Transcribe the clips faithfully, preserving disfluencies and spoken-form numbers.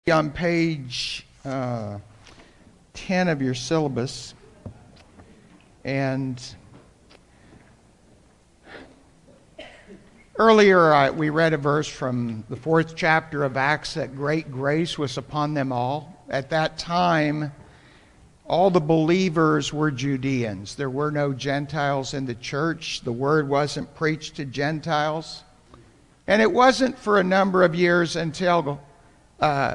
On page uh, ten of your syllabus, and earlier I, we read a verse from the fourth chapter of Acts that great grace was upon them all. At that time, all the believers were Judeans. There were no Gentiles in the church. The word wasn't preached to Gentiles. And it wasn't for a number of years until uh,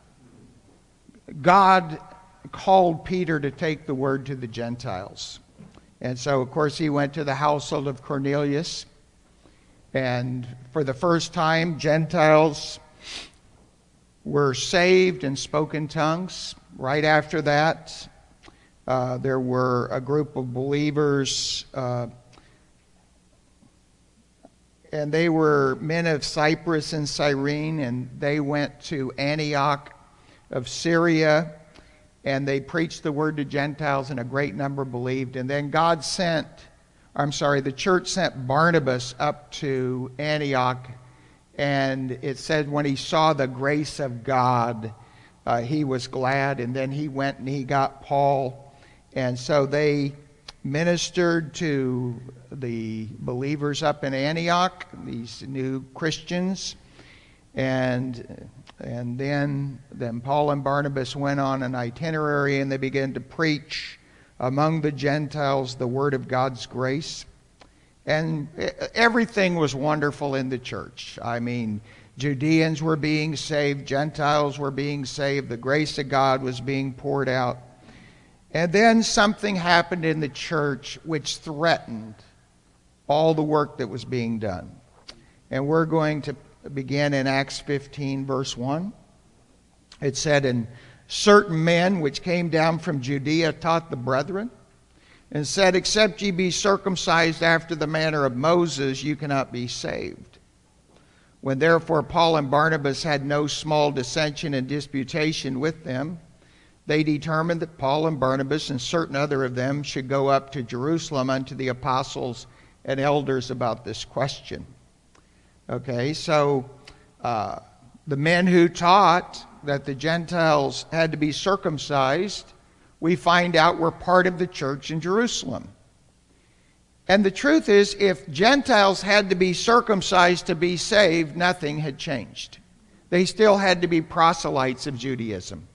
God called Peter to take the word to the Gentiles. And so, of course, he went to the household of Cornelius. And for the first time, Gentiles were saved and spoke in tongues. Right after that, uh, there were a group of believers, uh, and they were men of Cyprus and Cyrene, and they went to Antioch of Syria, and they preached the word to Gentiles, and a great number believed. And then God sent, I'm sorry, the church sent Barnabas up to Antioch, and it said when he saw the grace of God, uh, he was glad, and then he went and he got Paul, and so they ministered to the believers up in Antioch, these new Christians, and and then then Paul and Barnabas went on an itinerary, and they began to preach among the Gentiles the word of God's grace. And everything was wonderful in the church. I mean, Judeans were being saved, Gentiles were being saved, the grace of God was being poured out. And then something happened in the church which threatened all the work that was being done. And we're going to begin in Acts fifteen, verse one. It said, "And certain men which came down from Judea taught the brethren, and said, Except ye be circumcised after the manner of Moses, you cannot be saved. When therefore Paul and Barnabas had no small dissension and disputation with them, they determined that Paul and Barnabas and certain other of them should go up to Jerusalem unto the apostles and elders about this question." Okay, so uh, the men who taught that the Gentiles had to be circumcised, we find out were part of the church in Jerusalem. And the truth is, if Gentiles had to be circumcised to be saved, nothing had changed. They still had to be proselytes of Judaism.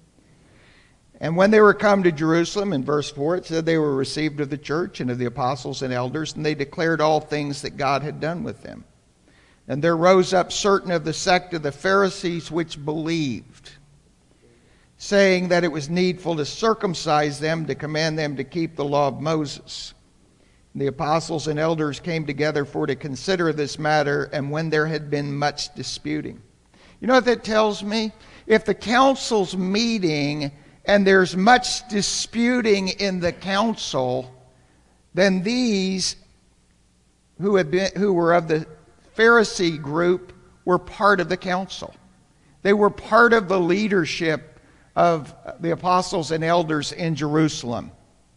And when they were come to Jerusalem, in verse four, it said they were received of the church and of the apostles and elders, and they declared all things that God had done with them. And there rose up certain of the sect of the Pharisees which believed, saying that it was needful to circumcise them, to command them to keep the law of Moses. And the apostles and elders came together for to consider this matter, and when there had been much disputing. You know what that tells me? If the council's meeting and there's much disputing in the council, then these who had been who were of the Pharisee group were part of the council. They were part of the leadership of the apostles and elders in Jerusalem.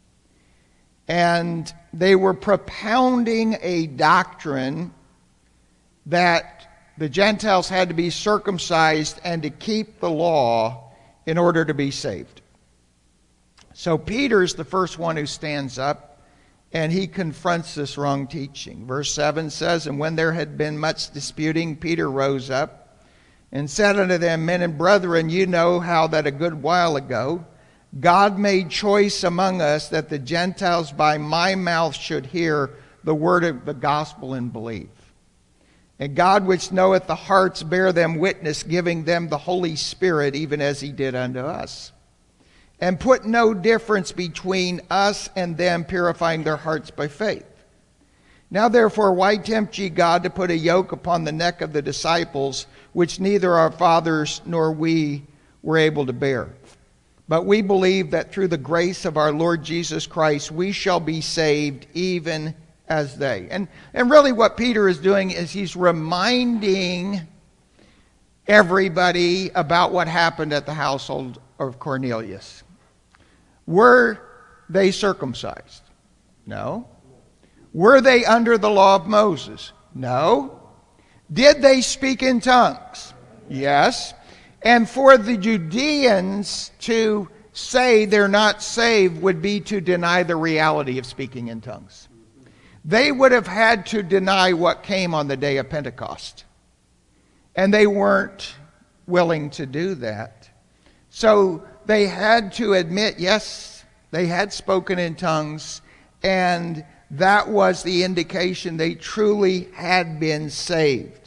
And they were propounding a doctrine that the Gentiles had to be circumcised and to keep the law in order to be saved. So Peter's the first one who stands up, and he confronts this wrong teaching. Verse seven says, "And when there had been much disputing, Peter rose up and said unto them, Men and brethren, you know how that a good while ago God made choice among us that the Gentiles by my mouth should hear the word of the gospel and believe. And God which knoweth the hearts bear them witness, giving them the Holy Spirit, even as he did unto us. And put no difference between us and them, purifying their hearts by faith. Now therefore, why tempt ye God to put a yoke upon the neck of the disciples, which neither our fathers nor we were able to bear? But we believe that through the grace of our Lord Jesus Christ, we shall be saved even as they." And, and really what Peter is doing is he's reminding everybody about what happened at the household of Cornelius. Were they circumcised? No. Were they under the law of Moses? No. Did they speak in tongues? Yes. And for the Judeans to say they're not saved would be to deny the reality of speaking in tongues. They would have had to deny what came on the day of Pentecost. And they weren't willing to do that. So they had to admit, yes, they had spoken in tongues, and that was the indication they truly had been saved.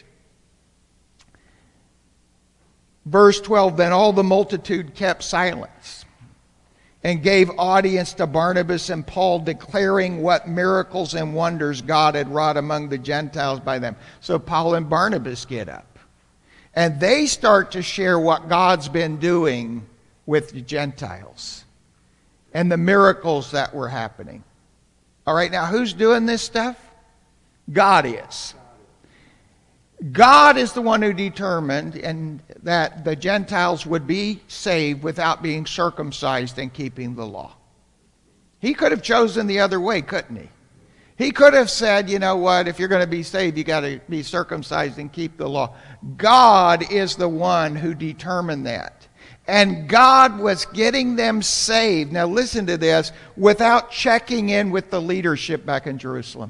Verse twelve, then all the multitude kept silence and gave audience to Barnabas and Paul, declaring what miracles and wonders God had wrought among the Gentiles by them. So Paul and Barnabas get up, and they start to share what God's been doing with the Gentiles and the miracles that were happening. All right, now who's doing this stuff? God is. God is the one who determined and that the Gentiles would be saved without being circumcised and keeping the law. He could have chosen the other way, couldn't he? He could have said, you know what, if you're going to be saved, you got to be circumcised and keep the law. God is the one who determined that. And God was getting them saved. Now listen to this, without checking in with the leadership back in Jerusalem.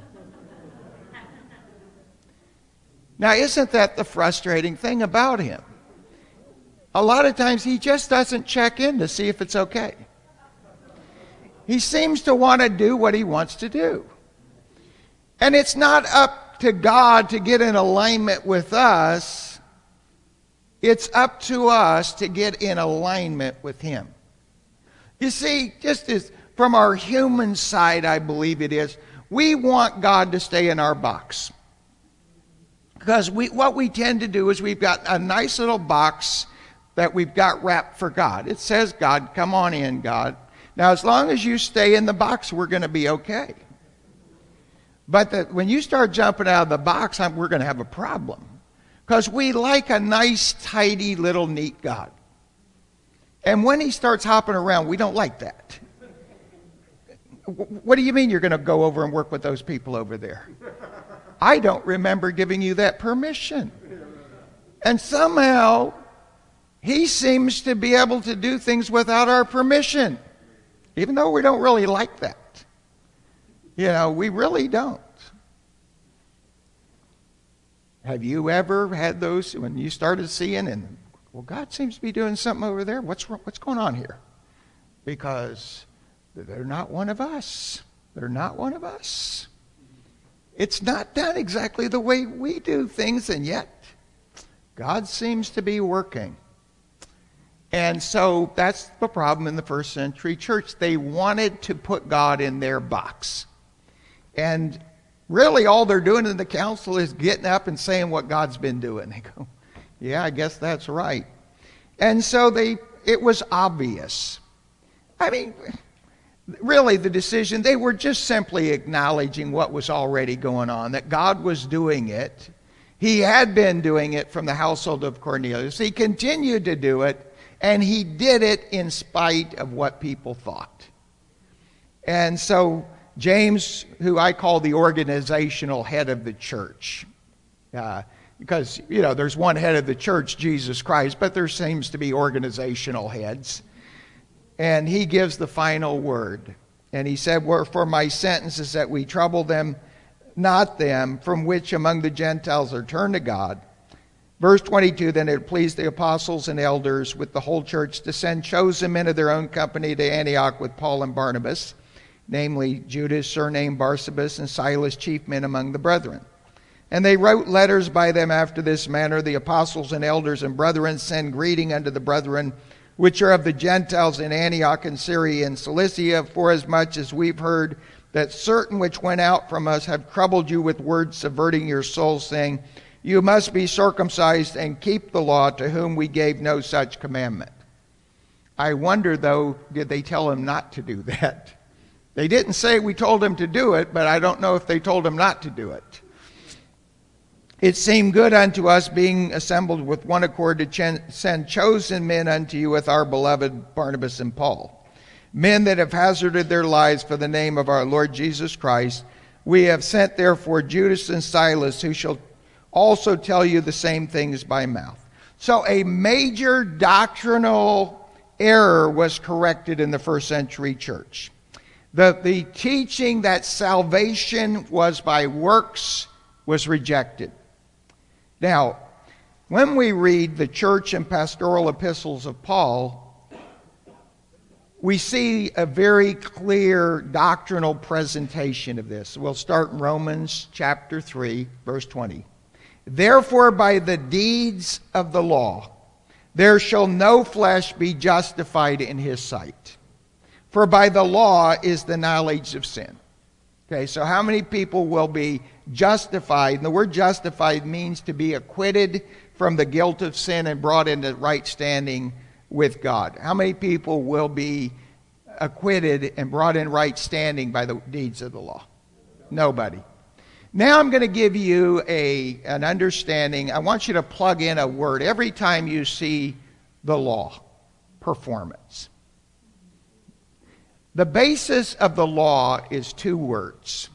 Now, isn't that the frustrating thing about him? A lot of times he just doesn't check in to see if it's okay. He seems to want to do what he wants to do. And it's not up to God to get in alignment with us. It's up to us to get in alignment with him. You see, just as from our human side, I believe it is, we want God to stay in our box. Because we, what we tend to do is we've got a nice little box that we've got wrapped for God. It says, God, come on in, God. Now, as long as you stay in the box, we're going to be okay. But the, when you start jumping out of the box, I'm, we're going to have a problem. Because we like a nice, tidy, little, neat God. And when he starts hopping around, we don't like that. What do you mean you're going to go over and work with those people over there? I don't remember giving you that permission. And somehow, he seems to be able to do things without our permission. Even though we don't really like that. You know, we really don't. Have you ever had those, when you started seeing, and, well, God seems to be doing something over there. What's, what's going on here? Because they're not one of us. They're not one of us. It's not done exactly the way we do things, and yet God seems to be working. And so that's the problem in the first century church. They wanted to put God in their box. And really all they're doing in the council is getting up and saying what God's been doing. They go, yeah, I guess that's right. And so they, it was obvious. I mean, really, the decision, they were just simply acknowledging what was already going on, that God was doing it. He had been doing it from the household of Cornelius. He continued to do it, and he did it in spite of what people thought. And so James, who I call the organizational head of the church, uh, because, you know, there's one head of the church, Jesus Christ, but there seems to be organizational heads. And he gives the final word. And he said, wherefore my sentence is that we trouble them, not them, from which among the Gentiles are turned to God. Verse twenty-two, then it pleased the apostles and elders with the whole church to send chosen men of their own company to Antioch with Paul and Barnabas, namely Judas, surnamed Barsabas, and Silas, chief men among the brethren. And they wrote letters by them after this manner, the apostles and elders and brethren send greeting unto the brethren which are of the Gentiles in Antioch and Syria and Cilicia, forasmuch as we've heard that certain which went out from us have troubled you with words subverting your souls, saying, you must be circumcised and keep the law, to whom we gave no such commandment. I wonder, though, did they tell him not to do that? They didn't say we told him to do it, but I don't know if they told him not to do it. It seemed good unto us, being assembled with one accord, to ch- send chosen men unto you with our beloved Barnabas and Paul, men that have hazarded their lives for the name of our Lord Jesus Christ. We have sent therefore Judas and Silas, who shall also tell you the same things by mouth. So a major doctrinal error was corrected in the first century church. The, the teaching that salvation was by works was rejected. Now, when we read the church and pastoral epistles of Paul, we see a very clear doctrinal presentation of this. We'll start in Romans chapter three, verse twenty. Therefore, by the deeds of the law, there shall no flesh be justified in his sight. For by the law is the knowledge of sin. Okay, so how many people will be justified? And the word justified means to be acquitted from the guilt of sin and brought into right standing with God. How many people will be acquitted and brought in right standing by the deeds of the law? Nobody. Now I'm going to give you a, an understanding. I want you to plug in a word every time you see the law. Performance. The basis of the law is two words.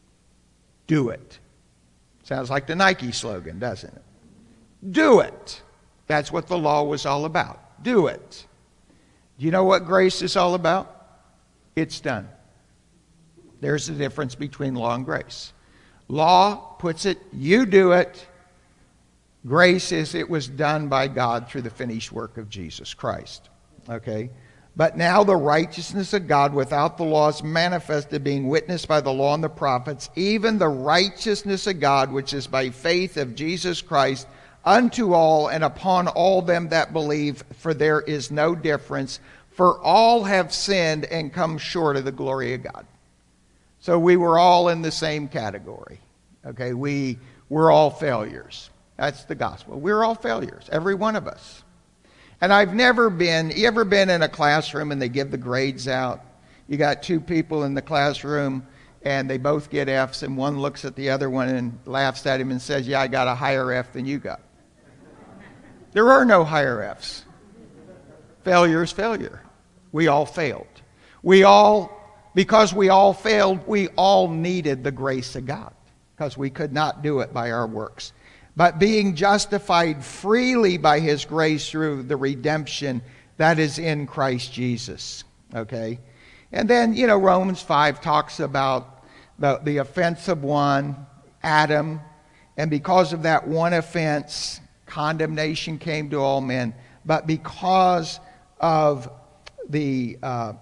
Do it. Sounds like the Nike slogan, doesn't it? Do it. That's what the law was all about. Do it. Do you know what grace is all about? It's done. There's the difference between law and grace. Law puts it, you do it. Grace is it was done by God through the finished work of Jesus Christ. Okay? But now the righteousness of God without the law is manifested, being witnessed by the law and the prophets, even the righteousness of God, which is by faith of Jesus Christ, unto all and upon all them that believe, for there is no difference, for all have sinned and come short of the glory of God. So we were all in the same category. Okay, we were all failures. That's the gospel. We're all failures, every one of us. And I've never been, you ever been in a classroom and they give the grades out? You got two people in the classroom and they both get F's, and one looks at the other one and laughs at him and says, yeah, I got a higher F than you got. There are no higher F's. Failure is failure. We all failed. We all, because we all failed, we all needed the grace of God, because we could not do it by our works. But being justified freely by his grace through the redemption that is in Christ Jesus. Okay? And then, you know, Romans five talks about the, the offense of one, Adam, and because of that one offense, condemnation came to all men. But because of the uh,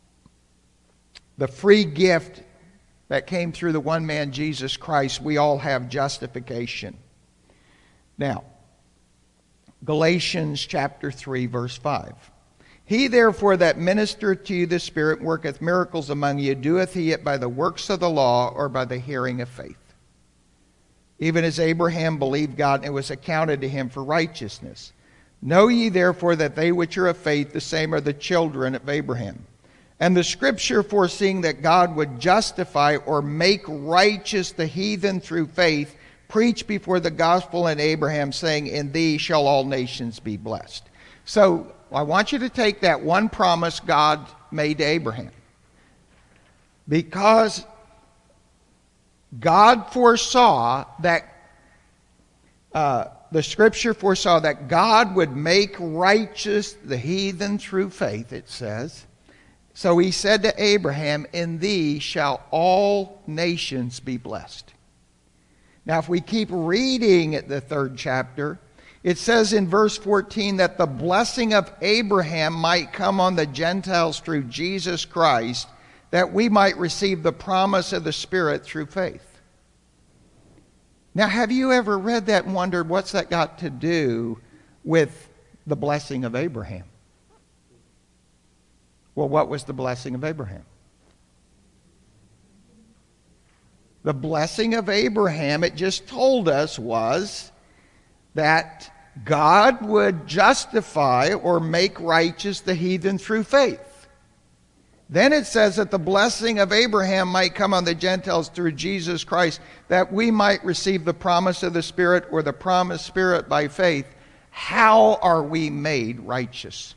the free gift that came through the one man, Jesus Christ, we all have justification. Now, Galatians chapter three, verse five. He therefore that ministereth to you the Spirit worketh miracles among you, doeth he it by the works of the law or by the hearing of faith? Even as Abraham believed God, and it was accounted to him for righteousness. Know ye therefore that they which are of faith, the same are the children of Abraham. And the Scripture, foreseeing that God would justify or make righteous the heathen through faith, preached before the gospel in Abraham, saying, in thee shall all nations be blessed. So I want you to take that one promise God made to Abraham. Because God foresaw that, uh, the Scripture foresaw that God would make righteous the heathen through faith, it says. So he said to Abraham, in thee shall all nations be blessed. Now, if we keep reading at the third chapter, it says in verse fourteen that the blessing of Abraham might come on the Gentiles through Jesus Christ, that we might receive the promise of the Spirit through faith. Now, have you ever read that and wondered what's that got to do with the blessing of Abraham? Well, what was the blessing of Abraham? The blessing of Abraham, it just told us, was that God would justify or make righteous the heathen through faith. Then it says that the blessing of Abraham might come on the Gentiles through Jesus Christ, that we might receive the promise of the Spirit or the promised Spirit by faith. How are we made righteous?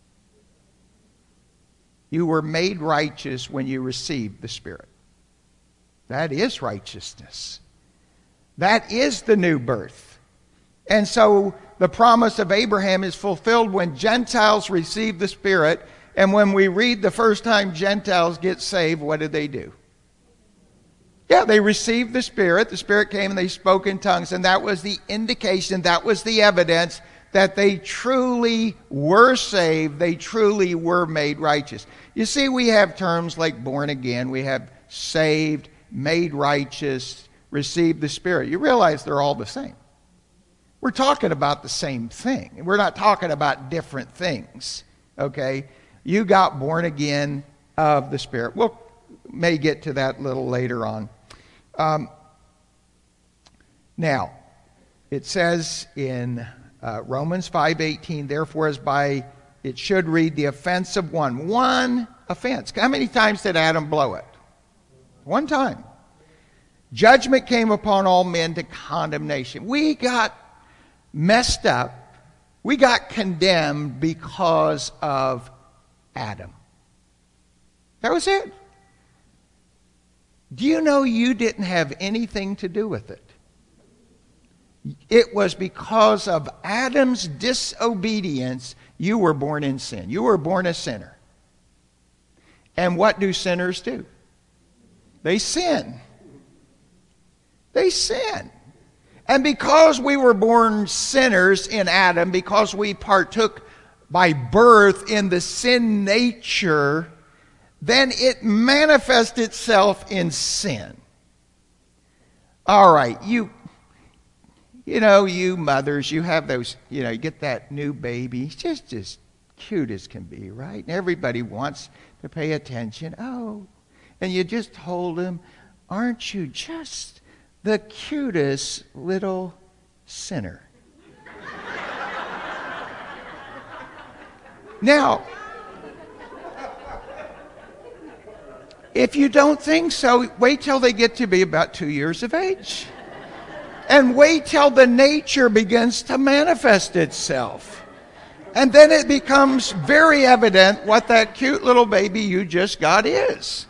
You were made righteous when you received the Spirit. That is righteousness. That is the new birth. And so the promise of Abraham is fulfilled when Gentiles receive the Spirit. And when we read the first time Gentiles get saved, what did they do? Yeah, they received the Spirit. The Spirit came and they spoke in tongues. And that was the indication, that was the evidence that they truly were saved. They truly were made righteous. You see, we have terms like born again. We have saved, made righteous, received the Spirit. You realize they're all the same. We're talking about the same thing. We're not talking about different things. Okay? You got born again of the Spirit. We'll may get to that a little later on. Um, now, it says in uh, Romans five eighteen, therefore as by, it should read, the offense of one. One offense. How many times did Adam blow it? One time. Judgment came upon all men to condemnation. We got messed up. We got condemned because of Adam. That was it. Do you know you didn't have anything to do with it? It was because of Adam's disobedience you were born in sin. You were born a sinner. And what do sinners do? They sin. They sin. And because we were born sinners in Adam, because we partook by birth in the sin nature, then it manifests itself in sin. All right, you, you know, you mothers, you have those, you know, you get that new baby, it's just as cute as can be, right? And everybody wants to pay attention. Oh, and you just hold him. Aren't you just the cutest little sinner? Now, if you don't think so, wait till they get to be about two years of age. And wait till the nature begins to manifest itself. And then it becomes very evident what that cute little baby you just got is.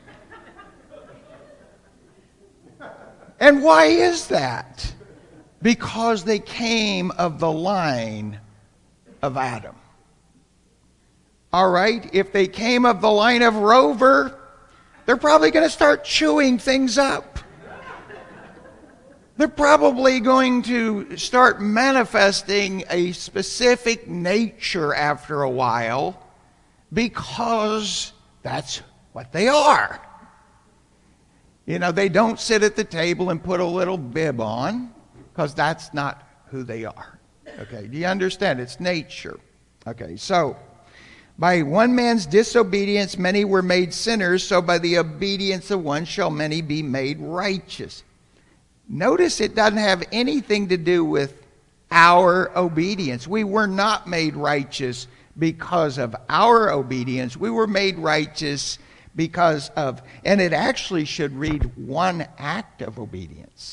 And why is that? Because they came of the line of Adam. All right, if they came of the line of Rover, they're probably going to start chewing things up. They're probably going to start manifesting a specific nature after a while because that's what they are. You know, they don't sit at the table and put a little bib on because that's not who they are. Okay, do you understand? It's nature. Okay, so by one man's disobedience, many were made sinners, so by the obedience of one shall many be made righteous. Notice it doesn't have anything to do with our obedience. We were not made righteous because of our obedience. We were made righteous because of, and it actually should read one act of obedience.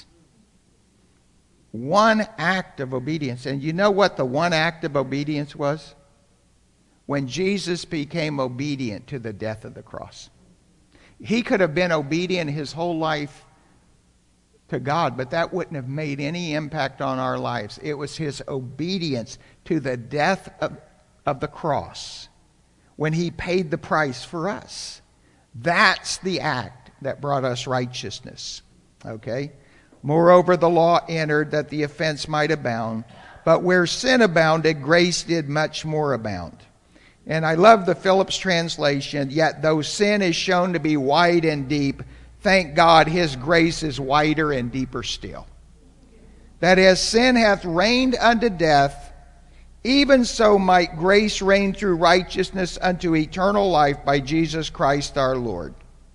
One act of obedience. And you know what the one act of obedience was? When Jesus became obedient to the death of the cross. He could have been obedient his whole life to God, but that wouldn't have made any impact on our lives. It was his obedience to the death of, of the cross when he paid the price for us. That's the act that brought us righteousness. Okay? Moreover, the law entered that the offense might abound, but where sin abounded, grace did much more abound. And I love the Phillips translation, yet though sin is shown to be wide and deep, thank God his grace is wider and deeper still. That as sin hath reigned unto death, even so might grace reign through righteousness unto eternal life by Jesus Christ our Lord.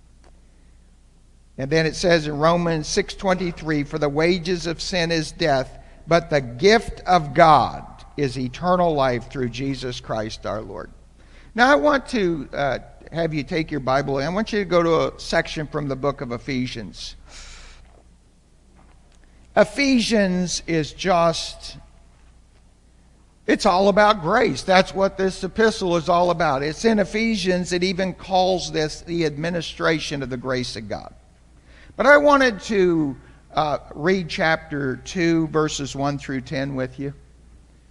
And then it says in Romans six twenty-three, for the wages of sin is death, but the gift of God is eternal life through Jesus Christ our Lord. Now I want to uh, have you take your Bible, and I want you to go to a section from the book of Ephesians. Ephesians is just, it's all about grace. That's what this epistle is all about. It's in Ephesians, it even calls this the administration of the grace of God. But I wanted to uh, read chapter two, verses one through ten with you.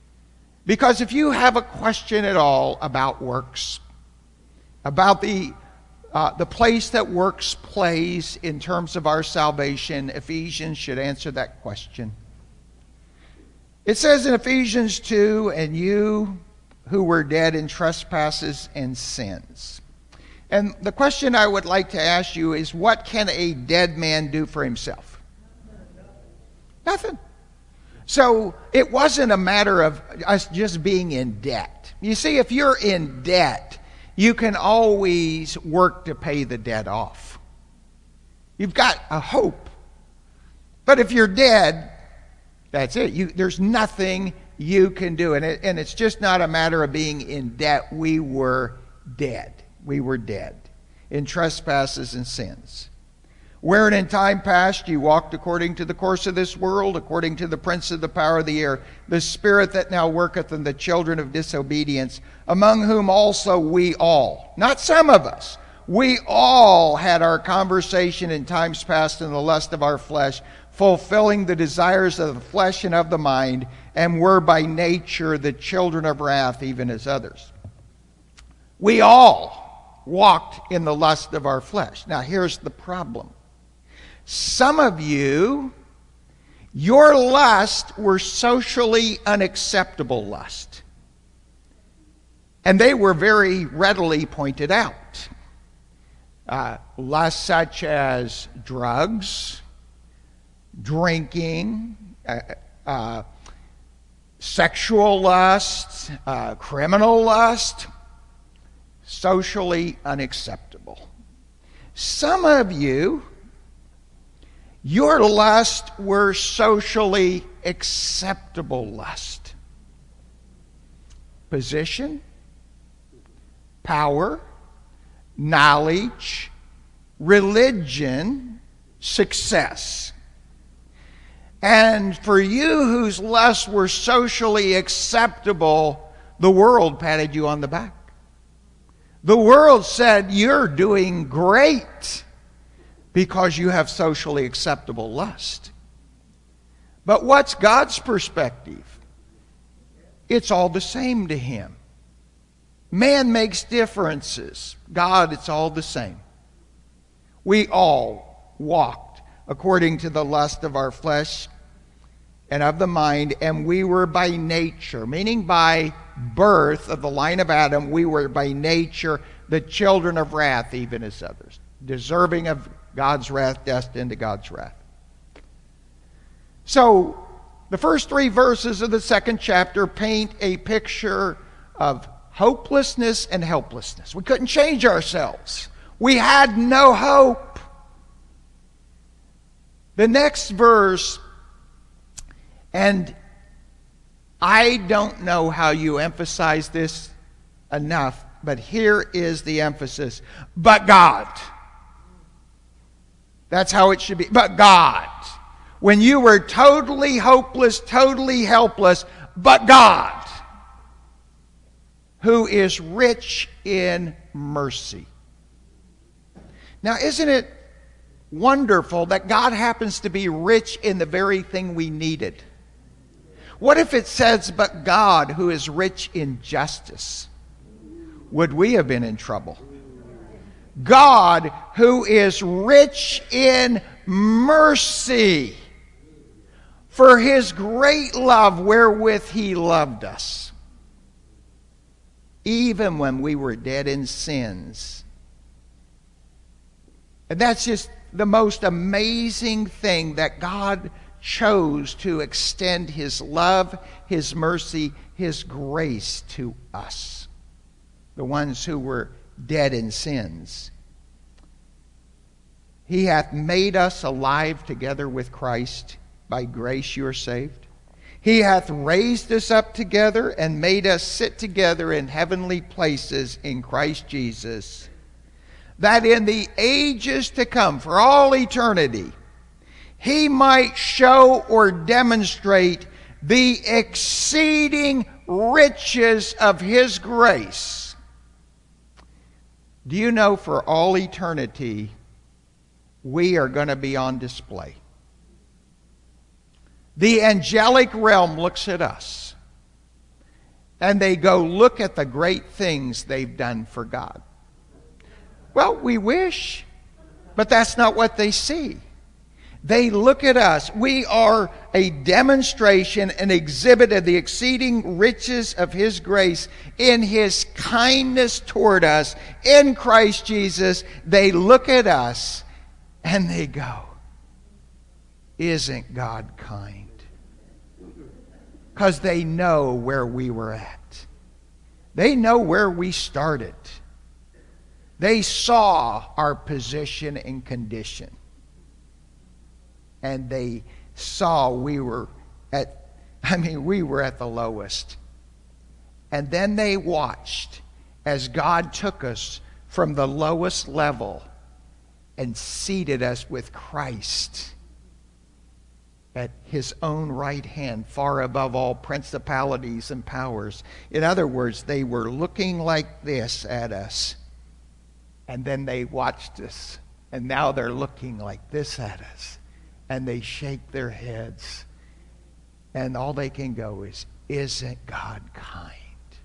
Because if you have a question at all about works, about the uh, the place that works plays in terms of our salvation, Ephesians should answer that question. It says in Ephesians two, and you who were dead in trespasses and sins. And the question I would like to ask you is, what can a dead man do for himself? Nothing. So it wasn't a matter of us just being in debt. You see, if you're in debt, you can always work to pay the debt off. You've got a hope. But if you're dead, that's it. You, there's nothing you can do. And, it, and it's just not a matter of being in debt. We were dead. We were dead in trespasses and sins. Wherein in time past you walked according to the course of this world, according to the prince of the power of the air, the spirit that now worketh in the children of disobedience, among whom also we all, not some of us, we all had our conversation in times past in the lust of our flesh, fulfilling the desires of the flesh and of the mind, and were by nature the children of wrath, even as others. We all walked in the lust of our flesh. Now here's the problem. Some of you, your lust were socially unacceptable lust. And they were very readily pointed out. Uh, lust such as drugs, drinking, uh, uh, sexual lust, uh, criminal lust, socially unacceptable. Some of you, your lust were socially acceptable lust. Position, power, knowledge, religion, success. And for you whose lusts were socially acceptable, the world patted you on the back. The world said, you're doing great because you have socially acceptable lust. But what's God's perspective? It's all the same to him. Man makes differences. God, it's all the same. We all walked according to the lust of our flesh and of the mind, and we were by nature, meaning by birth of the line of Adam, we were by nature the children of wrath, even as others, deserving of God's wrath, destined to God's wrath. So, the first three verses of the second chapter paint a picture of hopelessness and helplessness. We couldn't change ourselves. We had no hope. The next verse, and I don't know how you emphasize this enough, but here is the emphasis. But God. That's how it should be. But God. When you were totally hopeless, totally helpless, but God, who is rich in mercy. Now, isn't it wonderful that God happens to be rich in the very thing we needed? What if it says, but God, who is rich in justice? Would we have been in trouble? God, who is rich in mercy, for his great love wherewith he loved us, even when we were dead in sins. And that's just the most amazing thing, that God chose to extend his love, his mercy, his grace to us, the ones who were dead in sins. He hath made us alive together with Christ. By grace you are saved. He hath raised us up together and made us sit together in heavenly places in Christ Jesus, that in the ages to come, for all eternity, he might show or demonstrate the exceeding riches of his grace. Do you know, for all eternity, we are going to be on display. The angelic realm looks at us, and they go look at the great things they've done for God. Well, we wish, but that's not what they see. They look at us. We are a demonstration, an exhibit of the exceeding riches of His grace in His kindness toward us in Christ Jesus. They look at us and they go, isn't God kind? Because they know where we were at. They know where we started. They saw our position and condition. And they saw we were at, I mean, we were at the lowest. And then they watched as God took us from the lowest level and seated us with Christ at His own right hand, far above all principalities and powers. In other words, they were looking like this at us. And then they watched us. And now they're looking like this at us. And they shake their heads. And all they can go is, isn't God kind?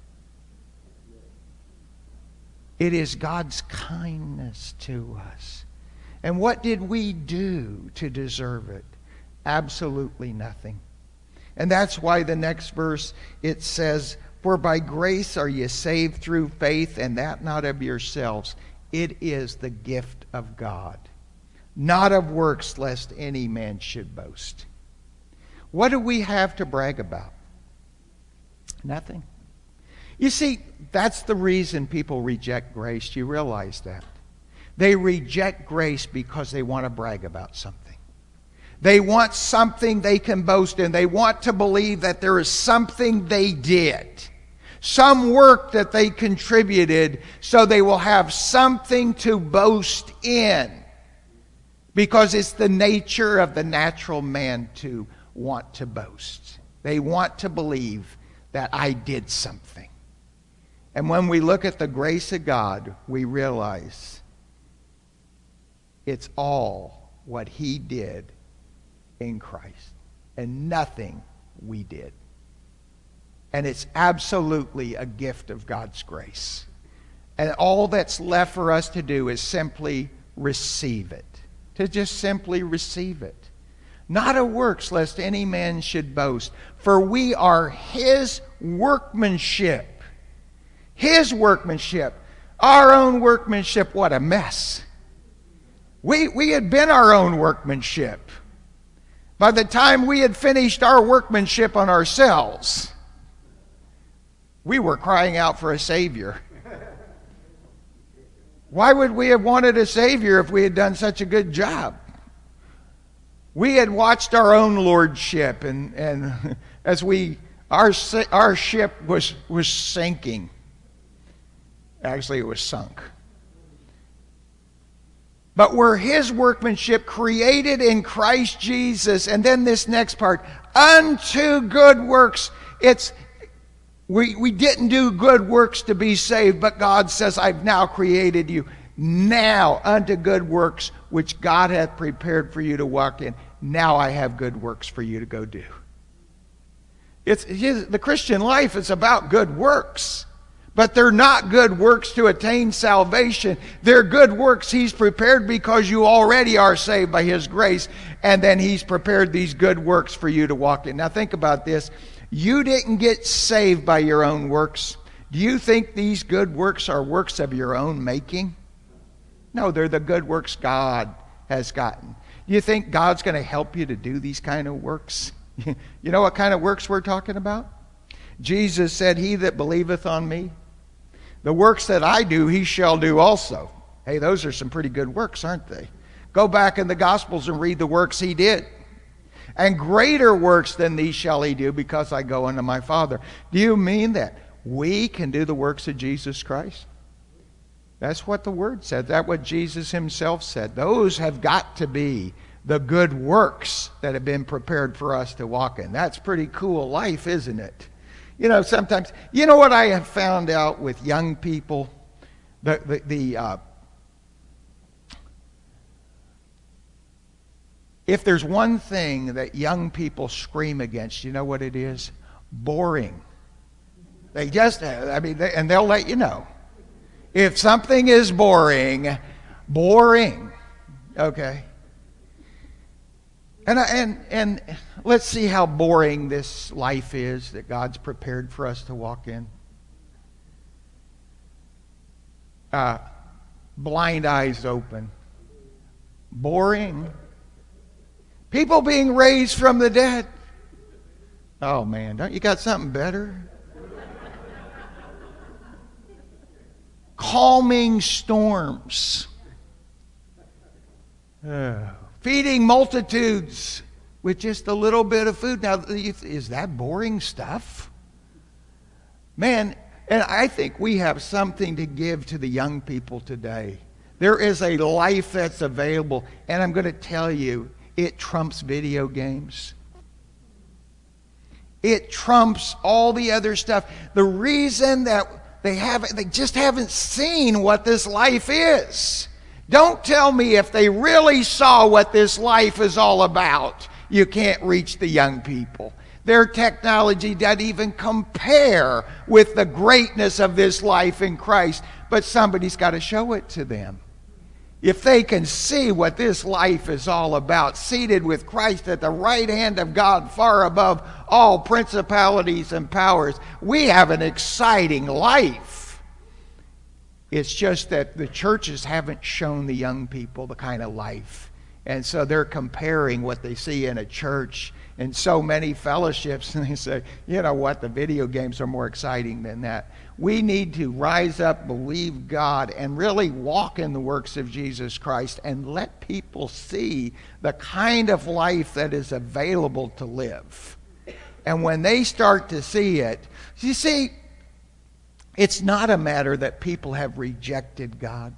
It is God's kindness to us. And what did we do to deserve it? Absolutely nothing. And that's why the next verse, it says, for by grace are ye saved through faith, and that not of yourselves. It is the gift of God. Not of works, lest any man should boast. What do we have to brag about? Nothing. You see, that's the reason people reject grace. Do you realize that? They reject grace because they want to brag about something. They want something they can boast in. They want to believe that there is something they did, some work that they contributed, so they will have something to boast in. Because it's the nature of the natural man to want to boast. They want to believe that I did something. And when we look at the grace of God, we realize it's all what He did in Christ and nothing we did. And it's absolutely a gift of God's grace. And all that's left for us to do is simply receive it. To just simply receive it. Not of works, lest any man should boast. For we are His workmanship. His workmanship. Our own workmanship. What a mess. We, we had been our own workmanship. By the time we had finished our workmanship on ourselves, we were crying out for a Savior. Why would we have wanted a Savior if we had done such a good job? We had watched our own lordship, and, and as we our our ship was was sinking. Actually, it was sunk. But we're His workmanship, created in Christ Jesus. And then this next part, unto good works. It's We, we didn't do good works to be saved, but God says, I've now created you now unto good works, which God hath prepared for you to walk in. Now I have good works for you to go do. It's, the Christian life is about good works, but they're not good works to attain salvation. They're good works He's prepared because you already are saved by His grace, and then He's prepared these good works for you to walk in. Now think about this. You didn't get saved by your own works. Do you think these good works are works of your own making? No, they're the good works God has gotten. Do you think God's going to help you to do these kind of works? You know what kind of works we're talking about? Jesus said, he that believeth on me, the works that I do, he shall do also. Hey, those are some pretty good works, aren't they? Go back in the Gospels and read the works he did. And greater works than these shall he do, because I go unto my Father. Do you mean that we can do the works of Jesus Christ? That's what the Word said. That's what Jesus himself said. Those have got to be the good works that have been prepared for us to walk in. That's pretty cool life, isn't it? You know, sometimes, you know what I have found out with young people? The, the, the uh, if there's one thing that young people scream against, you know what it is? Boring. They just, I mean, they, and they'll let you know. If something is boring, boring, okay? And, and, and let's see how boring this life is that God's prepared for us to walk in. Uh, blind eyes open. Boring. People being raised from the dead. Oh man, don't you got something better? Calming storms. Uh, feeding multitudes with just a little bit of food. Now, is that boring stuff? Man, and I think we have something to give to the young people today. There is a life that's available, and I'm going to tell you, it trumps video games. It trumps all the other stuff. The reason that they haven't, they just haven't seen what this life is. Don't tell me if they really saw what this life is all about, you can't reach the young people. Their technology doesn't even compare with the greatness of this life in Christ, but somebody's got to show it to them. If they can see what this life is all about, seated with Christ at the right hand of God, far above all principalities and powers, we have an exciting life. It's just that the churches haven't shown the young people the kind of life. And so they're comparing what they see in a church and so many fellowships, and they say, you know what, the video games are more exciting than that. We need to rise up, believe God, and really walk in the works of Jesus Christ and let people see the kind of life that is available to live. And when they start to see it, you see, it's not a matter that people have rejected God.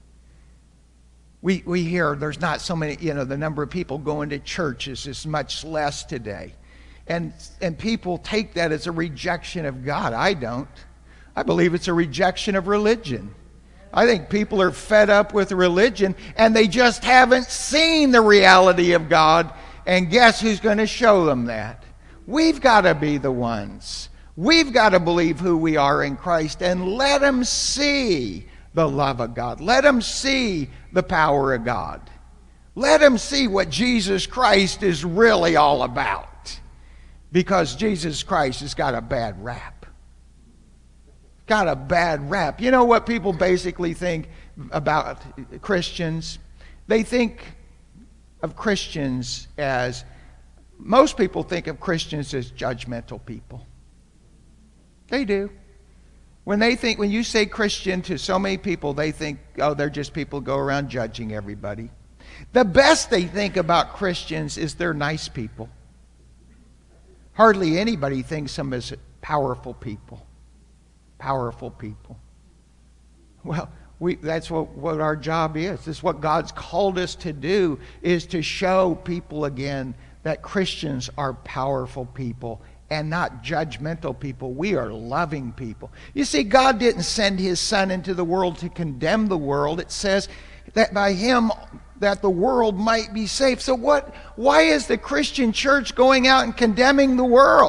We we hear there's not so many, you know, the number of people going to churches is much less today. And and people take that as a rejection of God. I don't. I believe it's a rejection of religion. I think people are fed up with religion and they just haven't seen the reality of God. And guess who's going to show them that? We've got to be the ones. We've got to believe who we are in Christ and let them see the love of God. Let them see the power of God. Let them see what Jesus Christ is really all about. Because Jesus Christ has got a bad rap. Got a bad rap. You know what people basically think about Christians? They think of Christians as, most people think of Christians as judgmental people. They do. When they think, when you say Christian to so many people, they think, oh, they're just people who go around judging everybody. The best they think about Christians is they're nice people. Hardly anybody thinks them as powerful people. Powerful people. Well, we, that's what, what our job is. This is what God's called us to do, is to show people again that Christians are powerful people and not judgmental people. We are loving people. You see, God didn't send His Son into the world to condemn the world. It says that by Him that the world might be saved. So what? Why is the Christian church going out and condemning the world?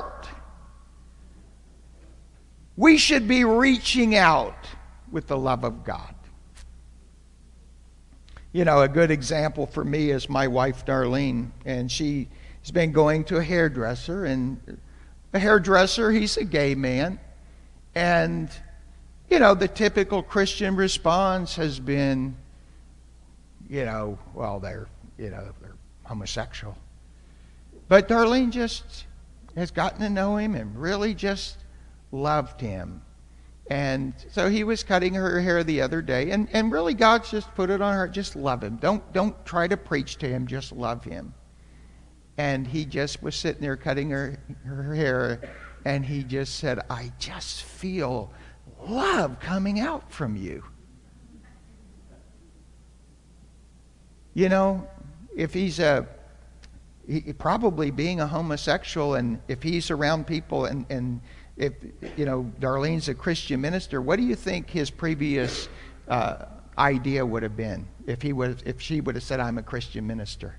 We should be reaching out with the love of God. You know, a good example for me is my wife, Darlene, and she has been going to a hairdresser, and a hairdresser, he's a gay man, and, you know, the typical Christian response has been, you know, well, they're, you know, they're homosexual. But Darlene just has gotten to know him and really just loved him. And so he was cutting her hair the other day, and, and really God's just put it on her, just love him. Don't, don't try to preach to him, just love him. And he just was sitting there cutting her, her hair, and he just said, I just feel love coming out from you. You know, if he's a, he, probably being a homosexual, and if he's around people, and, and if, you know, Darlene's a Christian minister, what do you think his previous uh, idea would have been if he was, if she would have said, I'm a Christian minister?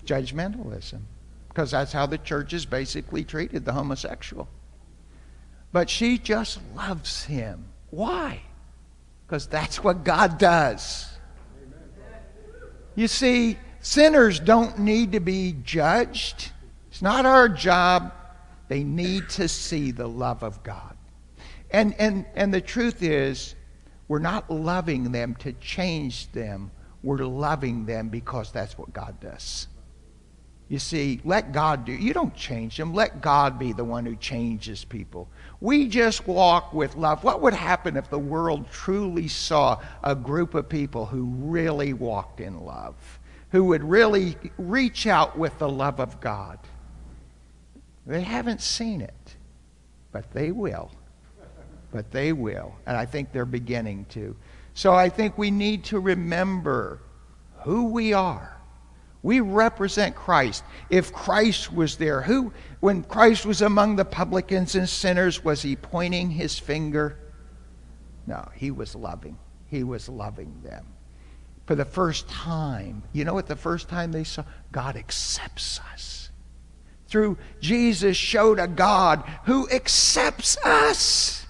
Judgmentalism, because that's how the church has basically treated the homosexual. but she just loves him. Why? Because that's what God does. You see, sinners don't need to be judged. It's not our job. They need to see the love of God. And, and, and the truth is, we're not loving them to change them. We're loving them because that's what God does. You see, let God do. You don't change them. Let God be the one who changes people. We just walk with love. What would happen if the world truly saw a group of people who really walked in love, who would really reach out with the love of God? They haven't seen it, but they will. But they will. And I think they're beginning to. So I think we need to remember who we are. We represent Christ. If Christ was there, who, when Christ was among the publicans and sinners, was he pointing his finger? No, he was loving. He was loving them. For the first time, you know what the first time they saw? God accepts us. Through Jesus showed a God who accepts us.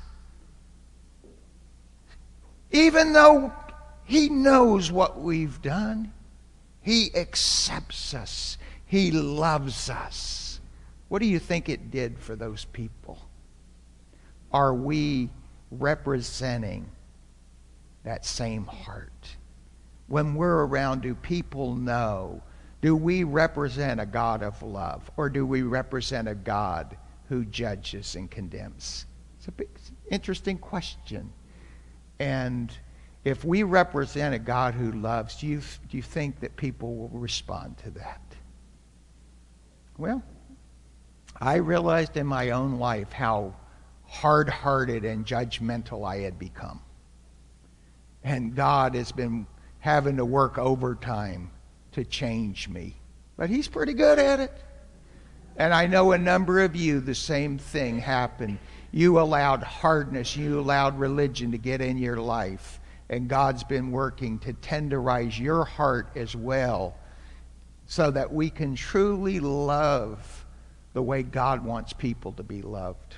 Even though he knows what we've done, he accepts us. He loves us. What do you think it did for those people? Are we representing that same heart? When we're around, do people know? Do we represent a God of love? Or do we represent a God who judges and condemns? It's a big, interesting question. And if we represent a God who loves, do you, do you think that people will respond to that? Well, I realized in my own life how hard-hearted and judgmental I had become. And God has been having to work overtime to change me. But he's pretty good at it. And I know a number of you, the same thing happened. You allowed hardness, you allowed religion to get in your life. And God's been working to tenderize your heart as well so that we can truly love the way God wants people to be loved.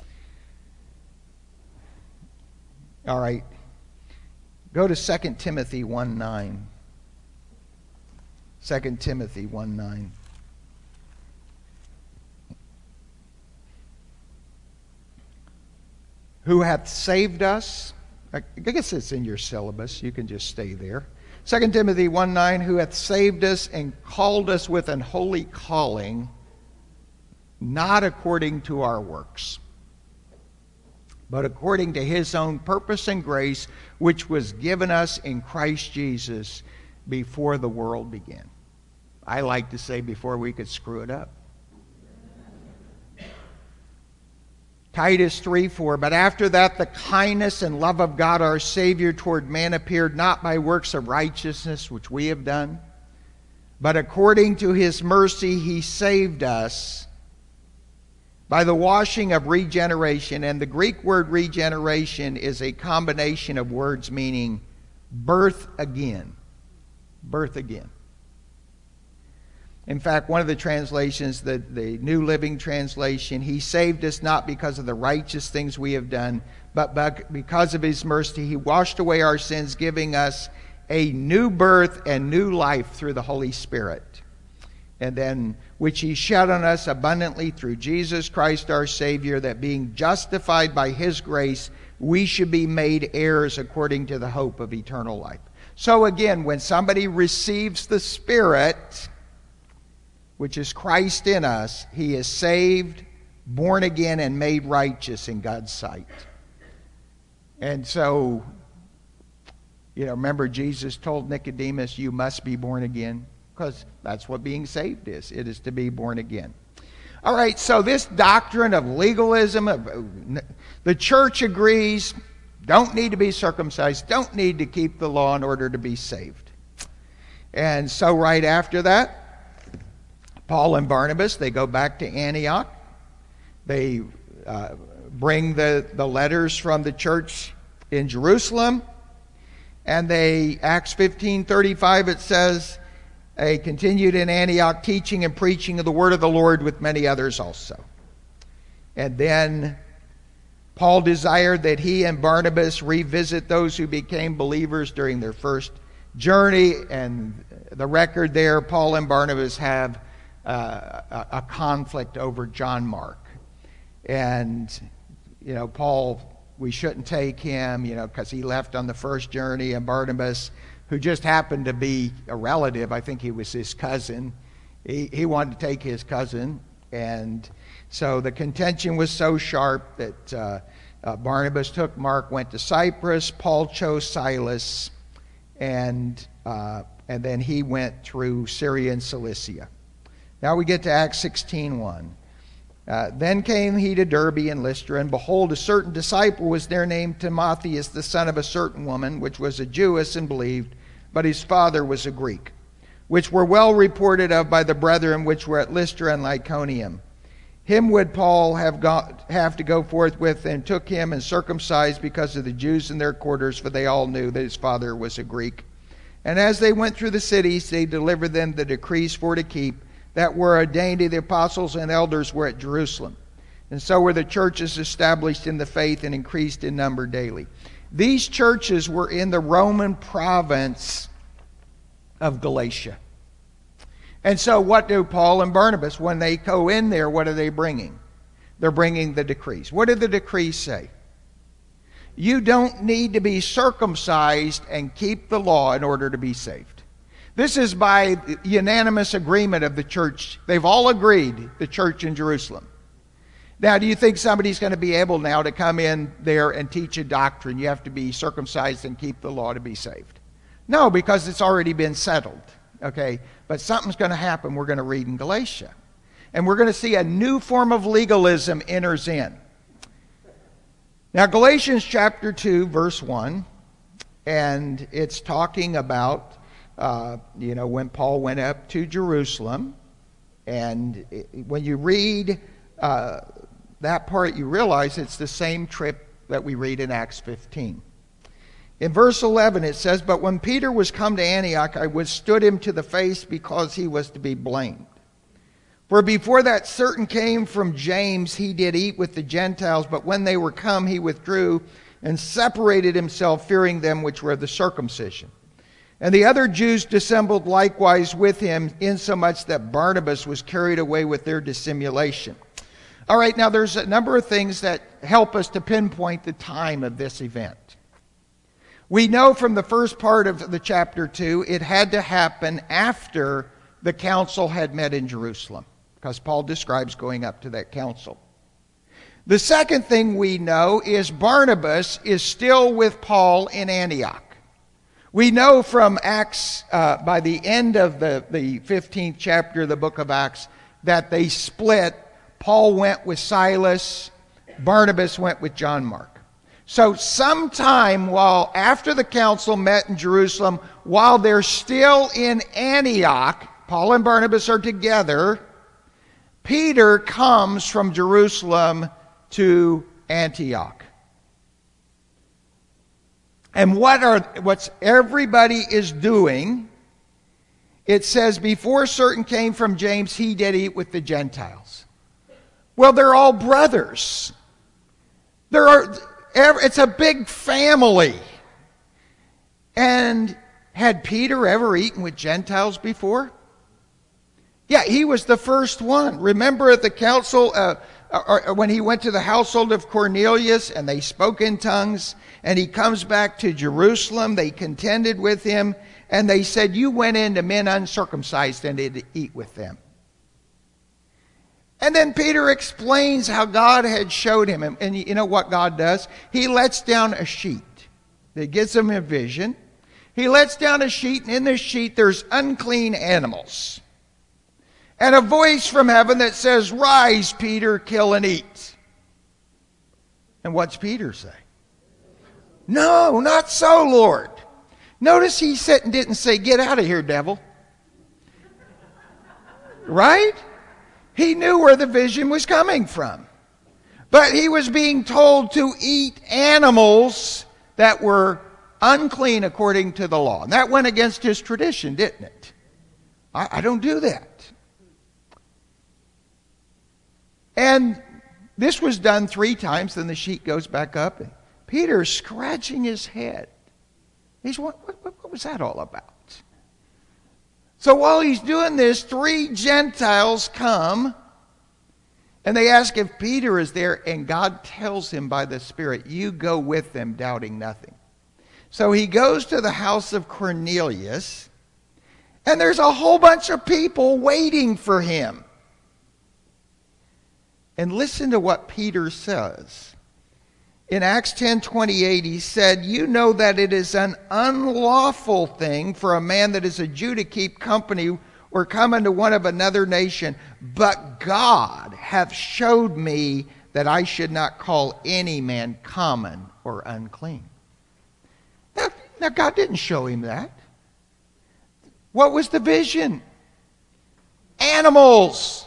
All right. Go to Second Timothy one nine. Second Timothy one nine. Who hath saved us. I guess it's in your syllabus. You can just stay there. Second Timothy one nine, who hath saved us and called us with an holy calling, not according to our works, but according to his own purpose and grace, which was given us in Christ Jesus before the world began. I like to say before we could screw it up. Titus three four, but after that the kindness and love of God our Savior toward man appeared, not by works of righteousness which we have done, but according to his mercy he saved us by the washing of regeneration. And the Greek word regeneration is a combination of words meaning birth again. Birth again. In fact, one of the translations, the, the New Living Translation, he saved us not because of the righteous things we have done, but because of his mercy. He washed away our sins, giving us a new birth and new life through the Holy Spirit. And then, which he shed on us abundantly through Jesus Christ our Savior, that being justified by his grace, we should be made heirs according to the hope of eternal life. So again, when somebody receives the Spirit, which is Christ in us, he is saved, born again, and made righteous in God's sight. And so, you know, remember Jesus told Nicodemus, you must be born again, because that's what being saved is. It is to be born again. All right, so this doctrine of legalism, of, the church agrees, don't need to be circumcised, don't need to keep the law in order to be saved. And so right after that, Paul and Barnabas, they go back to Antioch. They uh, bring the, the letters from the church in Jerusalem. And they, Acts fifteen thirty-five, it says, they continued in Antioch teaching and preaching of the word of the Lord with many others also. And then Paul desired that he and Barnabas revisit those who became believers during their first journey, and the record there, Paul and Barnabas have uh, a, a conflict over John Mark. And, you know, Paul, we shouldn't take him, you know, because he left on the first journey, and Barnabas, who just happened to be a relative, I think he was his cousin, he, he wanted to take his cousin, and so the contention was so sharp that uh, uh, Barnabas took Mark, went to Cyprus, Paul chose Silas, and uh, and then he went through Syria and Cilicia. Now we get to Acts sixteen one. Uh, then came he to Derbe and Lystra, and behold, a certain disciple was there named Timotheus, the son of a certain woman, which was a Jewess and believed, but his father was a Greek, which were well reported of by the brethren which were at Lystra and Iconium. Him would Paul have got, have to go forth with, and took him and circumcised because of the Jews in their quarters, for they all knew that his father was a Greek. And as they went through the cities, they delivered them the decrees for to keep, that were ordained to the apostles and elders were at Jerusalem. And so were the churches established in the faith and increased in number daily. These churches were in the Roman province of Galatia. And so what do Paul and Barnabas, when they go in there, what are they bringing? They're bringing the decrees. What do the decrees say? You don't need to be circumcised and keep the law in order to be saved. This is by unanimous agreement of the church. They've all agreed, the church in Jerusalem. Now, do you think somebody's going to be able now to come in there and teach a doctrine? You have to be circumcised and keep the law to be saved. No, because it's already been settled. Okay, but something's going to happen. We're going to read in Galatia. And we're going to see a new form of legalism enters in. Now, Galatians chapter two, verse one, and it's talking about, uh, you know, when Paul went up to Jerusalem. And it, when you read uh, that part, you realize it's the same trip that we read in Acts fifteen. In verse eleven it says, But when Peter was come to Antioch, I withstood him to the face because he was to be blamed. For before that certain came from James, he did eat with the Gentiles, but when they were come, he withdrew and separated himself, fearing them which were of the circumcision. And the other Jews dissembled likewise with him, insomuch that Barnabas was carried away with their dissimulation. All right, now there's a number of things that help us to pinpoint the time of this event. We know from the first part of the chapter two, it had to happen after the council had met in Jerusalem, because Paul describes going up to that council. The second thing we know is Barnabas is still with Paul in Antioch. We know from Acts, uh, by the end of the, the fifteenth chapter of the book of Acts, that they split. Paul went with Silas, Barnabas went with John Mark. So sometime while after the council met in Jerusalem, while they're still in Antioch, Paul and Barnabas are together, Peter comes from Jerusalem to Antioch. And what are what's everybody is doing? It says, before certain came from James, he did eat with the Gentiles. Well, they're all brothers. There are It's a big family. And had Peter ever eaten with Gentiles before? Yeah, he was the first one. Remember at the council, uh, or when he went to the household of Cornelius and they spoke in tongues, and he comes back to Jerusalem, they contended with him, and they said, you went into men uncircumcised and did eat with them. And then Peter explains how God had showed him. And you know what God does? He lets down a sheet that gives him a vision. He lets down a sheet, and in this sheet there's unclean animals. And a voice from heaven that says, rise, Peter, kill and eat. And what's Peter say? No, not so, Lord. Notice he said and didn't say, get out of here, devil. Right? He knew where the vision was coming from. But he was being told to eat animals that were unclean according to the law. And that went against his tradition, didn't it? I, I don't do that. And This was done three times, then the sheet goes back up. And Peter's scratching his head. He's, what, what, what was that all about? So while he's doing this, three Gentiles come, and they ask if Peter is there, and God tells him by the Spirit, you go with them, doubting nothing. So he goes to the house of Cornelius, and there's a whole bunch of people waiting for him. And listen to what Peter says. In Acts ten twenty-eight, he said, you know that it is an unlawful thing for a man that is a Jew to keep company or come into one of another nation, but God hath showed me that I should not call any man common or unclean. Now, now God didn't show him that. What was the vision? Animals.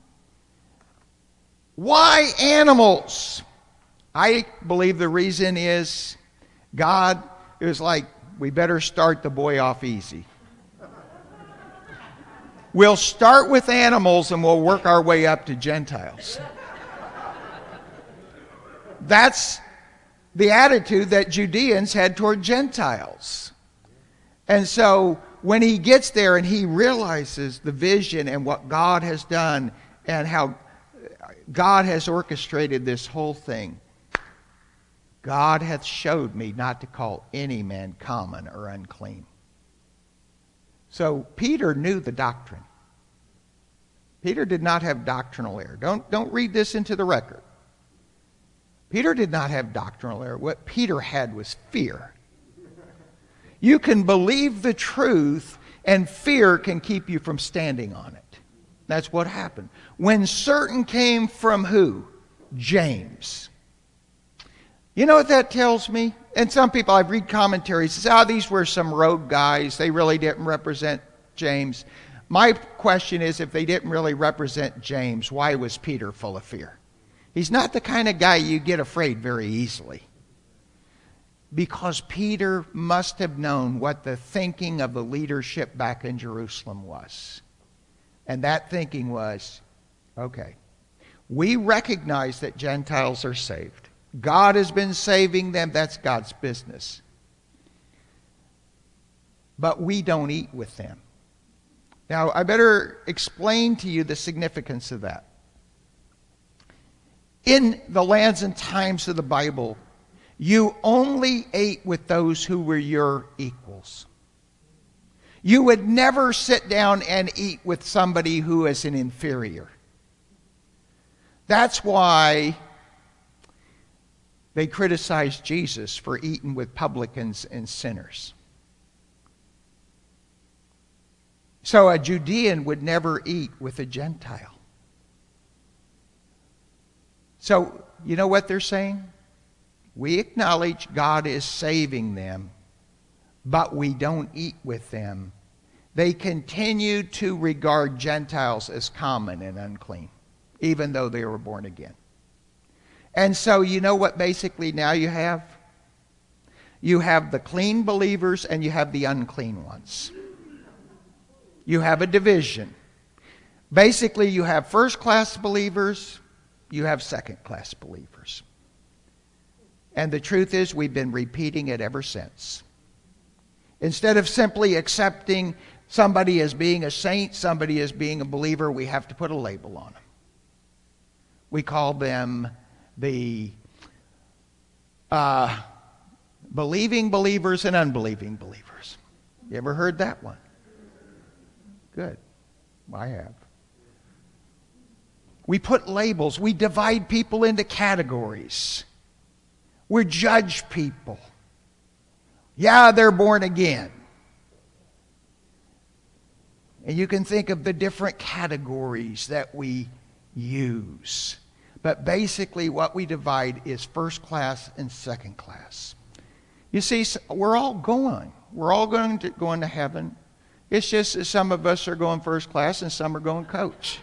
Why animals? I believe the reason is God, it was like, we better start the boy off easy. We'll start with animals and we'll work our way up to Gentiles. That's the attitude that Judeans had toward Gentiles. And so when he gets there and he realizes the vision and what God has done and how God has orchestrated this whole thing, God hath showed me not to call any man common or unclean. So Peter knew the doctrine. Peter did not have doctrinal error. Don't, don't read this into the record. Peter did not have doctrinal error. What Peter had was fear. You can believe the truth, and fear can keep you from standing on it. That's what happened. When certain came from who? James. You know what that tells me? And some people, I've read commentaries, say, oh, these were some rogue guys. They really didn't represent James. My question is, if they didn't really represent James, why was Peter full of fear? He's not the kind of guy you get afraid very easily. Because Peter must have known what the thinking of the leadership back in Jerusalem was. And that thinking was, okay, we recognize that Gentiles are saved. God has been saving them. That's God's business. But we don't eat with them. Now, I better explain to you the significance of that. In the lands and times of the Bible, you only ate with those who were your equals. You would never sit down and eat with somebody who is an inferior. That's why they criticized Jesus for eating with publicans and sinners. So a Judean would never eat with a Gentile. So, you know what they're saying? We acknowledge God is saving them, but we don't eat with them. They continue to regard Gentiles as common and unclean, even though they were born again. And so you know what basically now you have? You have the clean believers and you have the unclean ones. You have a division. Basically you have first-class believers, you have second-class believers. And the truth is, we've been repeating it ever since. Instead of simply accepting somebody as being a saint, somebody as being a believer, we have to put a label on them. We call them the uh, believing believers and unbelieving believers. You ever heard that one? Good. I have. We put labels. We divide people into categories. We judge people. Yeah, they're born again. And you can think of the different categories that we use. But basically what we divide is first class and second class. You see, we're all going. We're all going to, going to heaven. It's just that some of us are going first class and some are going coach.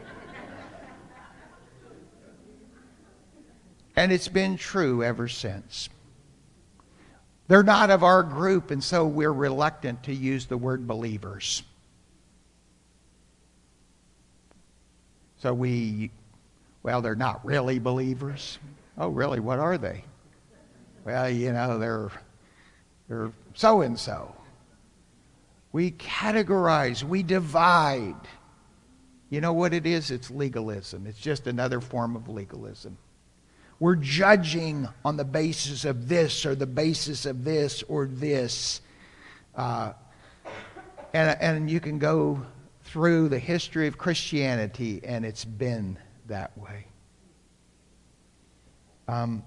And it's been true ever since. They're not of our group, and so we're reluctant to use the word believers. So we Well, they're not really believers. Oh, really? What are they? Well, you know, they're, they're so-and-so. We categorize, we divide. You know what it is? It's legalism. It's just another form of legalism. We're judging on the basis of this or the basis of this or this. Uh, and, and you can go through the history of Christianity, and it's been that way. Um,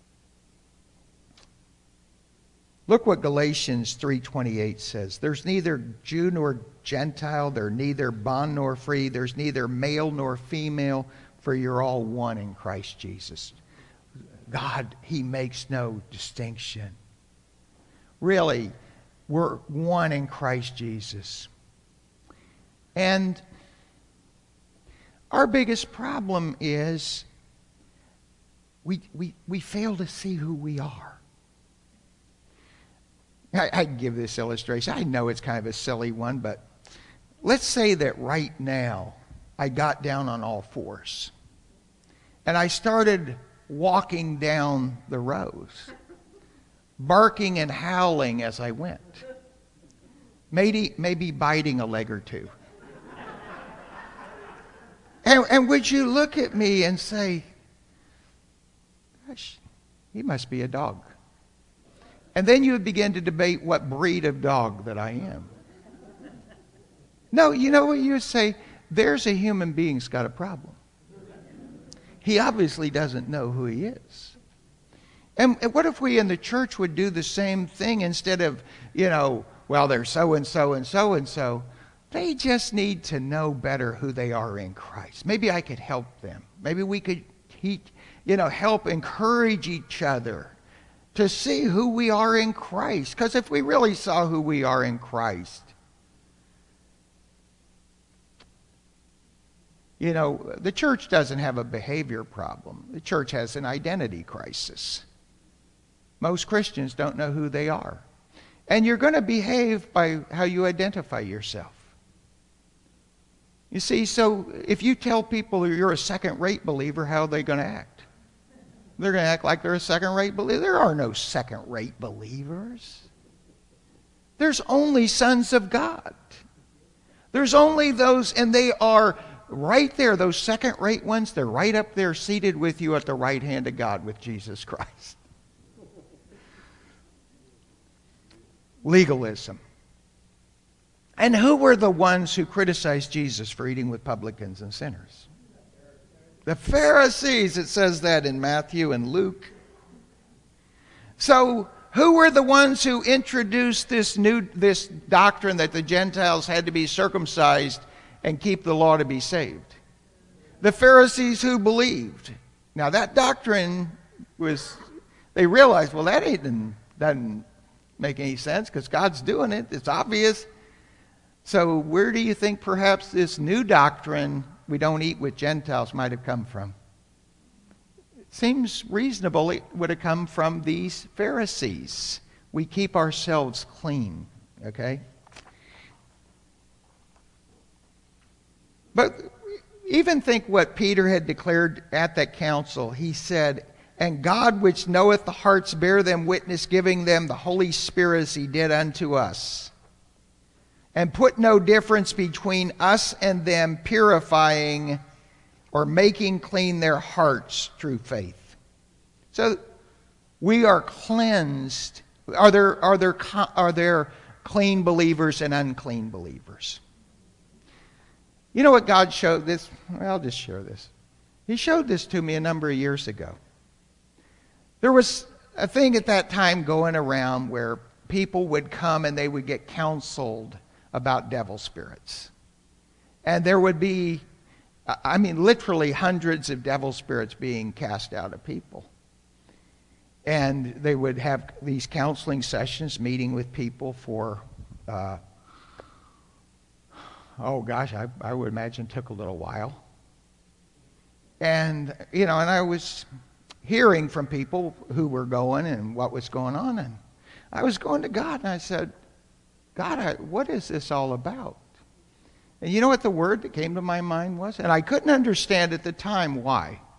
look what Galatians three twenty-eight says. There's neither Jew nor Gentile, there's neither bond nor free, there's neither male nor female, for you're all one in Christ Jesus. God, He makes no distinction. Really, we're one in Christ Jesus. And our biggest problem is we, we, we fail to see who we are. I, I give this illustration. I know it's kind of a silly one, but let's say that right now I got down on all fours and I started walking down the rows, barking and howling as I went, maybe, maybe biting a leg or two. And, and would you look at me and say, gosh, he must be a dog. And then you would begin to debate what breed of dog that I am. No, you know what you would say? There's a human being's got a problem. He obviously doesn't know who he is. And, and what if we in the church would do the same thing instead of, you know, well, they're so-and-so and so-and-so. They just need to know better who they are in Christ. Maybe I could help them. Maybe we could, you know, help encourage each other to see who we are in Christ. Because if we really saw who we are in Christ, you know, the church doesn't have a behavior problem. The church has an identity crisis. Most Christians don't know who they are. And you're going to behave by how you identify yourself. You see, so if you tell people you're a second-rate believer, how are they going to act? They're going to act like they're a second-rate believer. There are no second-rate believers. There's only sons of God. There's only those, and they are right there, those second-rate ones, they're right up there seated with you at the right hand of God with Jesus Christ. Legalism. And who were the ones who criticized Jesus for eating with publicans and sinners? The Pharisees. It says that in Matthew and Luke. So who were the ones who introduced this new this doctrine that the Gentiles had to be circumcised and keep the law to be saved? The Pharisees who believed. Now that doctrine was, they realized, well, that ain't, doesn't make any sense because God's doing it. It's obvious. So where do you think perhaps this new doctrine, we don't eat with Gentiles, might have come from? It seems reasonable it would have come from these Pharisees. We keep ourselves clean, okay? But even think what Peter had declared at that council. He said, and God which knoweth the hearts bear them witness, giving them the Holy Spirit as He did unto us. And put no difference between us and them, purifying or making clean their hearts through faith. So we are cleansed. Are there, are there, are there clean believers and unclean believers? You know what God showed this? Well, I'll just share this. He showed this to me a number of years ago. There was a thing at that time going around where people would come and they would get counseled about devil spirits. And there would be, I mean, literally hundreds of devil spirits being cast out of people. And they would have these counseling sessions, meeting with people for, uh, oh gosh, I, I would imagine took a little while. And, you know, and I was hearing from people who were going and what was going on. And I was going to God and I said, God, I, what is this all about? And you know what the word that came to my mind was? And I couldn't understand at the time why.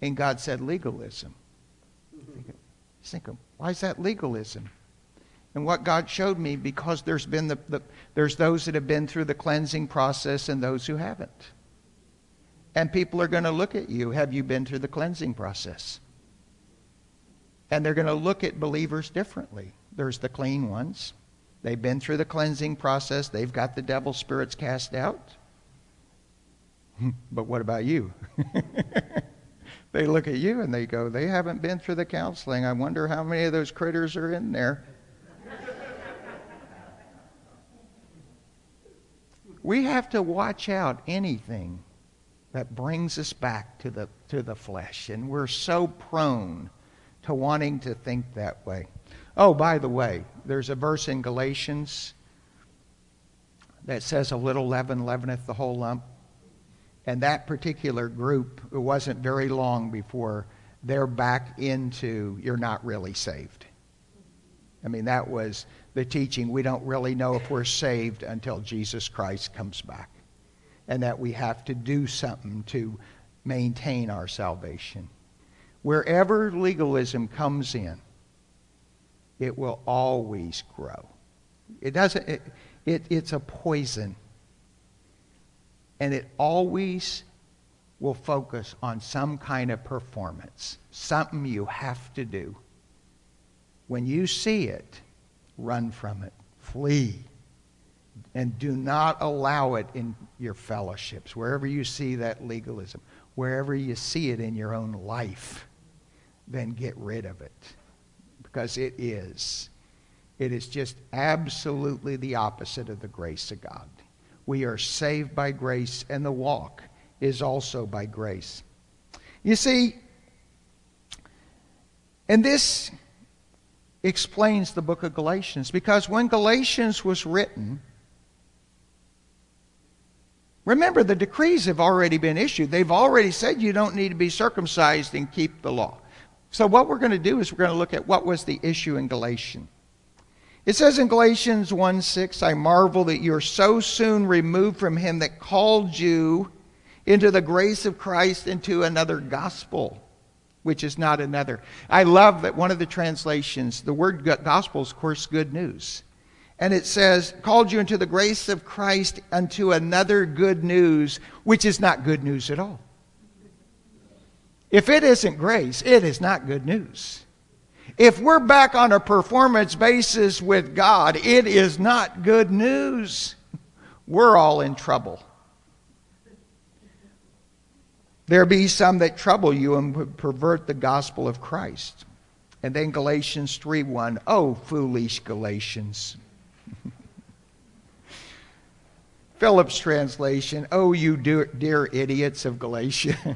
And God said legalism. He's thinking, why is that legalism? And what God showed me, because there's been the, the there's those that have been through the cleansing process and those who haven't. And people are going to look at you. Have you been through the cleansing process? And they're going to look at believers differently. There's the clean ones. They've been through the cleansing process. They've got the devil spirits cast out. But what about you? They look at you and they go, they haven't been through the counseling. I wonder how many of those critters are in there. We have to watch out anything that brings us back to the to the flesh. And we're so prone to wanting to think that way. Oh, by the way, there's a verse in Galatians that says a little leaven leaveneth the whole lump. And that particular group, it wasn't very long before they're back into, you're not really saved. I mean, that was the teaching. We don't really know if we're saved until Jesus Christ comes back. And that we have to do something to maintain our salvation. Wherever legalism comes in, it will always grow. It doesn't, it, it, it's a poison. And it always will focus on some kind of performance, something you have to do. When you see it, run from it, flee, and do not allow it in your fellowships. Wherever you see that legalism, wherever you see it in your own life, then get rid of it. Because it is. It is just absolutely the opposite of the grace of God. We are saved by grace, and the walk is also by grace. You see, and this explains the book of Galatians, because when Galatians was written, remember, the decrees have already been issued. They've already said you don't need to be circumcised and keep the law. So what we're going to do is we're going to look at what was the issue in Galatians. It says in Galatians one six, I marvel that you're so soon removed from him that called you into the grace of Christ into another gospel, which is not another. I love that one of the translations, the word gospel is, of course, good news. And it says, called you into the grace of Christ unto another good news, which is not good news at all. If it isn't grace, it is not good news. If we're back on a performance basis with God, it is not good news. We're all in trouble. There be some that trouble you and pervert the gospel of Christ. And then Galatians three one, oh, foolish Galatians. Phillips translation, oh, you dear, dear idiots of Galatia.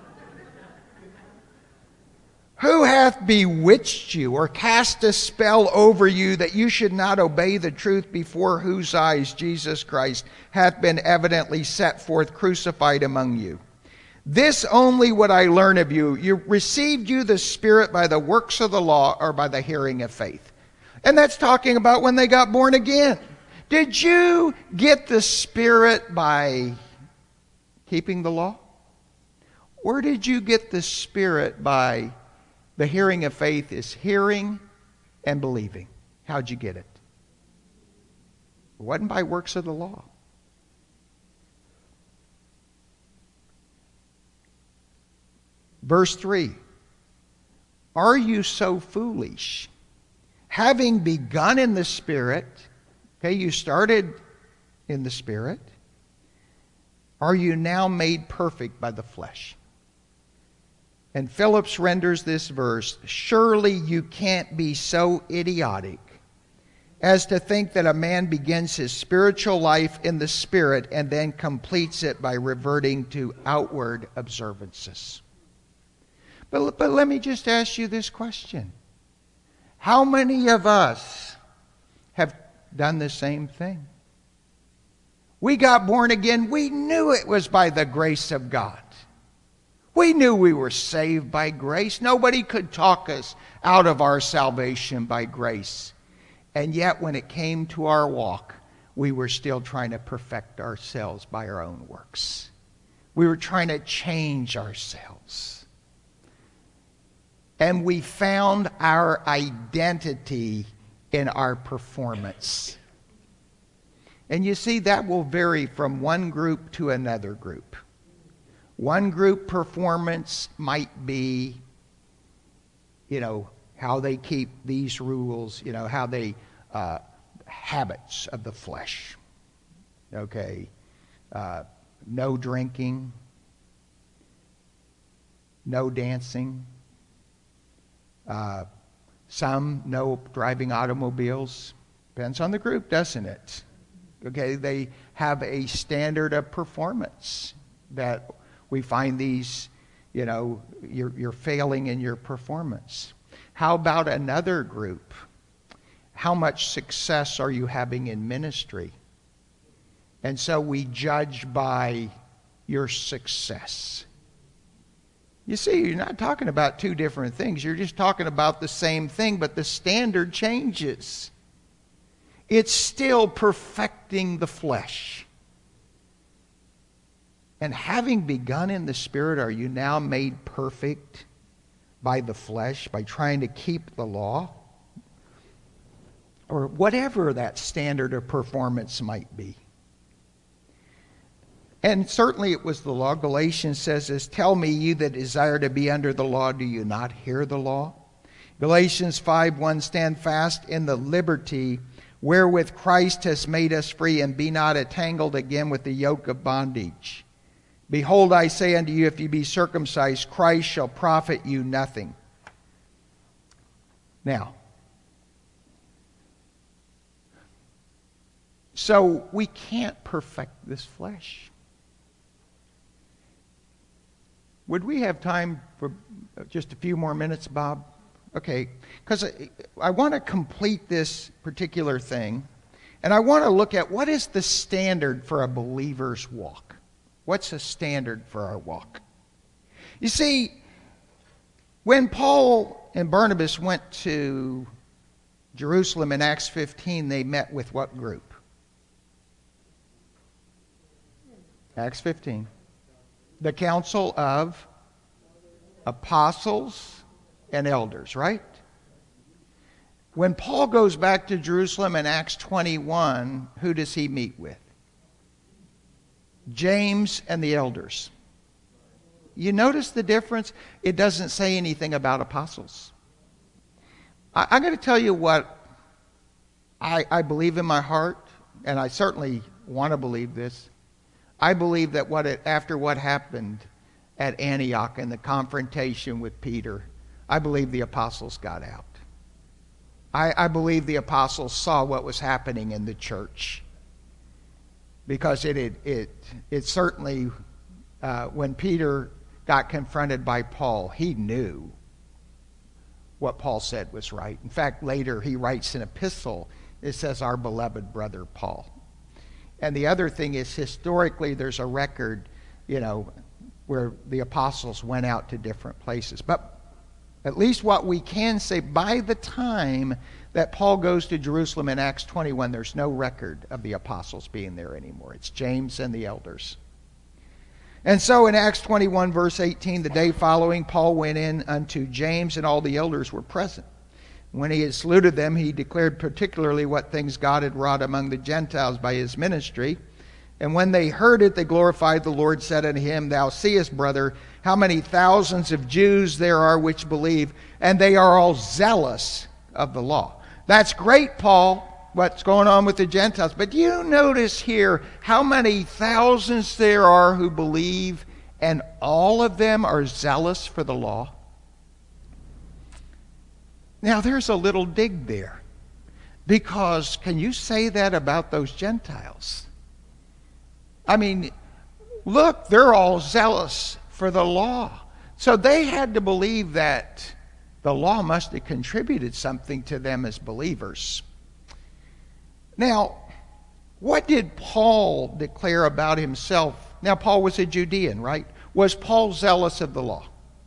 Who hath bewitched you or cast a spell over you that you should not obey the truth, before whose eyes Jesus Christ hath been evidently set forth crucified among you? This only would I learn of you. You received you the Spirit by the works of the law, or by the hearing of faith? And that's talking about when they got born again. Did you get the Spirit by keeping the law? Or did you get the Spirit by the hearing of faith? Is hearing and believing. How'd you get it? It wasn't by works of the law. Verse three. Are you so foolish? Having begun in the Spirit, okay, you started in the Spirit, are you now made perfect by the flesh? And Phillips renders this verse, surely you can't be so idiotic as to think that a man begins his spiritual life in the Spirit and then completes it by reverting to outward observances. But, but let me just ask you this question. How many of us have done the same thing? We got born again. We knew it was by the grace of God. We knew we were saved by grace. Nobody could talk us out of our salvation by grace. And yet when it came to our walk, we were still trying to perfect ourselves by our own works. We were trying to change ourselves. and we found our identity in our performance. And you see, that will vary from one group to another group. One group performance might be, you know, how they keep these rules, you know, how they, uh, habits of the flesh. Okay. Uh, no drinking, no dancing, uh, some no driving automobiles. Depends on the group, doesn't it? Okay, they have a standard of performance that we find these, you know, you're, you're failing in your performance. How about another group? How much success are you having in ministry? And so we judge by your success. You see, you're not talking about two different things. You're just talking about the same thing, but the standard changes. It's still perfecting the flesh. And having begun in the Spirit, are you now made perfect by the flesh, by trying to keep the law? Or whatever that standard of performance might be. And certainly it was the law. Galatians says this, tell me, you that desire to be under the law, do you not hear the law? Galatians five one, stand fast in the liberty wherewith Christ has made us free, and be not entangled again with the yoke of bondage. Behold, I say unto you, if you be circumcised, Christ shall profit you nothing. Now, so we can't perfect this flesh. Would we have time for just a few more minutes, Bob? Okay, because I, I want to complete this particular thing, and I want to look at what is the standard for a believer's walk. What's the standard for our walk? You see, when Paul and Barnabas went to Jerusalem in Acts fifteen, they met with what group? Acts fifteen. The council of apostles and elders, right? When Paul goes back to Jerusalem in Acts twenty-one, who does he meet with? James and the elders. You notice the difference? It doesn't say anything about apostles. I, I'm going to tell you what I, I believe in my heart, and I certainly want to believe this. I believe that what it, after what happened at Antioch and the confrontation with Peter, I believe the apostles got out. I, I believe the apostles saw what was happening in the church. Because it it it, it certainly, uh, when Peter got confronted by Paul, he knew what Paul said was right. In fact, later he writes an epistle. It says, our beloved brother Paul. And the other thing is, historically, there's a record, you know, where the apostles went out to different places. But at least what we can say, by the time that Paul goes to Jerusalem in Acts twenty-one, there's no record of the apostles being there anymore. It's James and the elders. And so in Acts twenty-one, verse eighteen, the day following, Paul went in unto James, and all the elders were present. When he had saluted them, he declared particularly what things God had wrought among the Gentiles by his ministry. And when they heard it, they glorified the Lord, said unto him, thou seest, brother, how many thousands of Jews there are which believe, and they are all zealous of the law. That's great, Paul, what's going on with the Gentiles. But do you notice here how many thousands there are who believe, and all of them are zealous for the law? Now, there's a little dig there. Because can you say that about those Gentiles? I mean, look, they're all zealous for the law. So they had to believe that the law must have contributed something to them as believers. Now, what did Paul declare about himself? Now, Paul was a Judean, right? Was Paul zealous of the law?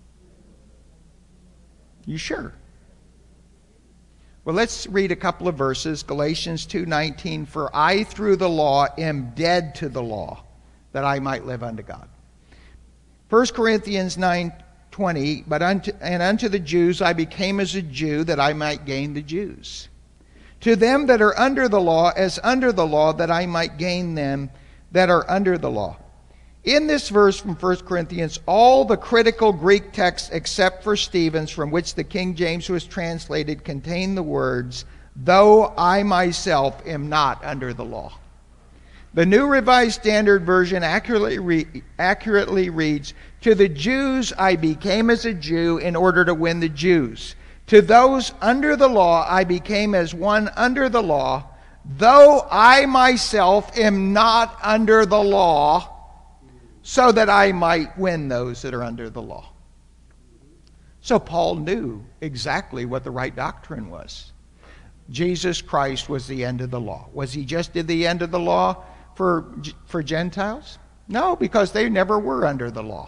You sure? Well, let's read a couple of verses. Galatians two nineteen, for I through the law am dead to the law, that I might live unto God. First Corinthians nine twenty, but unto, and unto the Jews I became as a Jew, that I might gain the Jews. To them that are under the law, as under the law, that I might gain them that are under the law. In this verse from First Corinthians, all the critical Greek texts except for Stephen's, from which the King James was translated, contain the words, though I myself am not under the law. The New Revised Standard Version accurately, re- accurately reads, to the Jews I became as a Jew in order to win the Jews. To those under the law I became as one under the law, though I myself am not under the law, so that I might win those that are under the law. So Paul knew exactly what the right doctrine was. Jesus Christ was the end of the law. Was he just at the end of the law for, for Gentiles? No, because they never were under the law.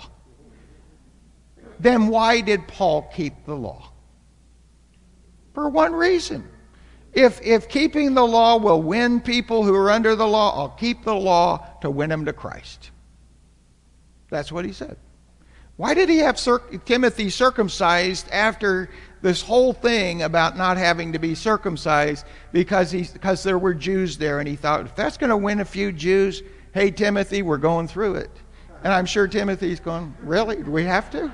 Then why did Paul keep the law? For one reason. If, if keeping the law will win people who are under the law, I'll keep the law to win them to Christ. That's what he said. Why did he have Cir- Timothy circumcised after this whole thing about not having to be circumcised? Because he, because there were Jews there, and he thought, if that's going to win a few Jews, hey, Timothy, we're going through it. And I'm sure Timothy's going, really? Do we have to?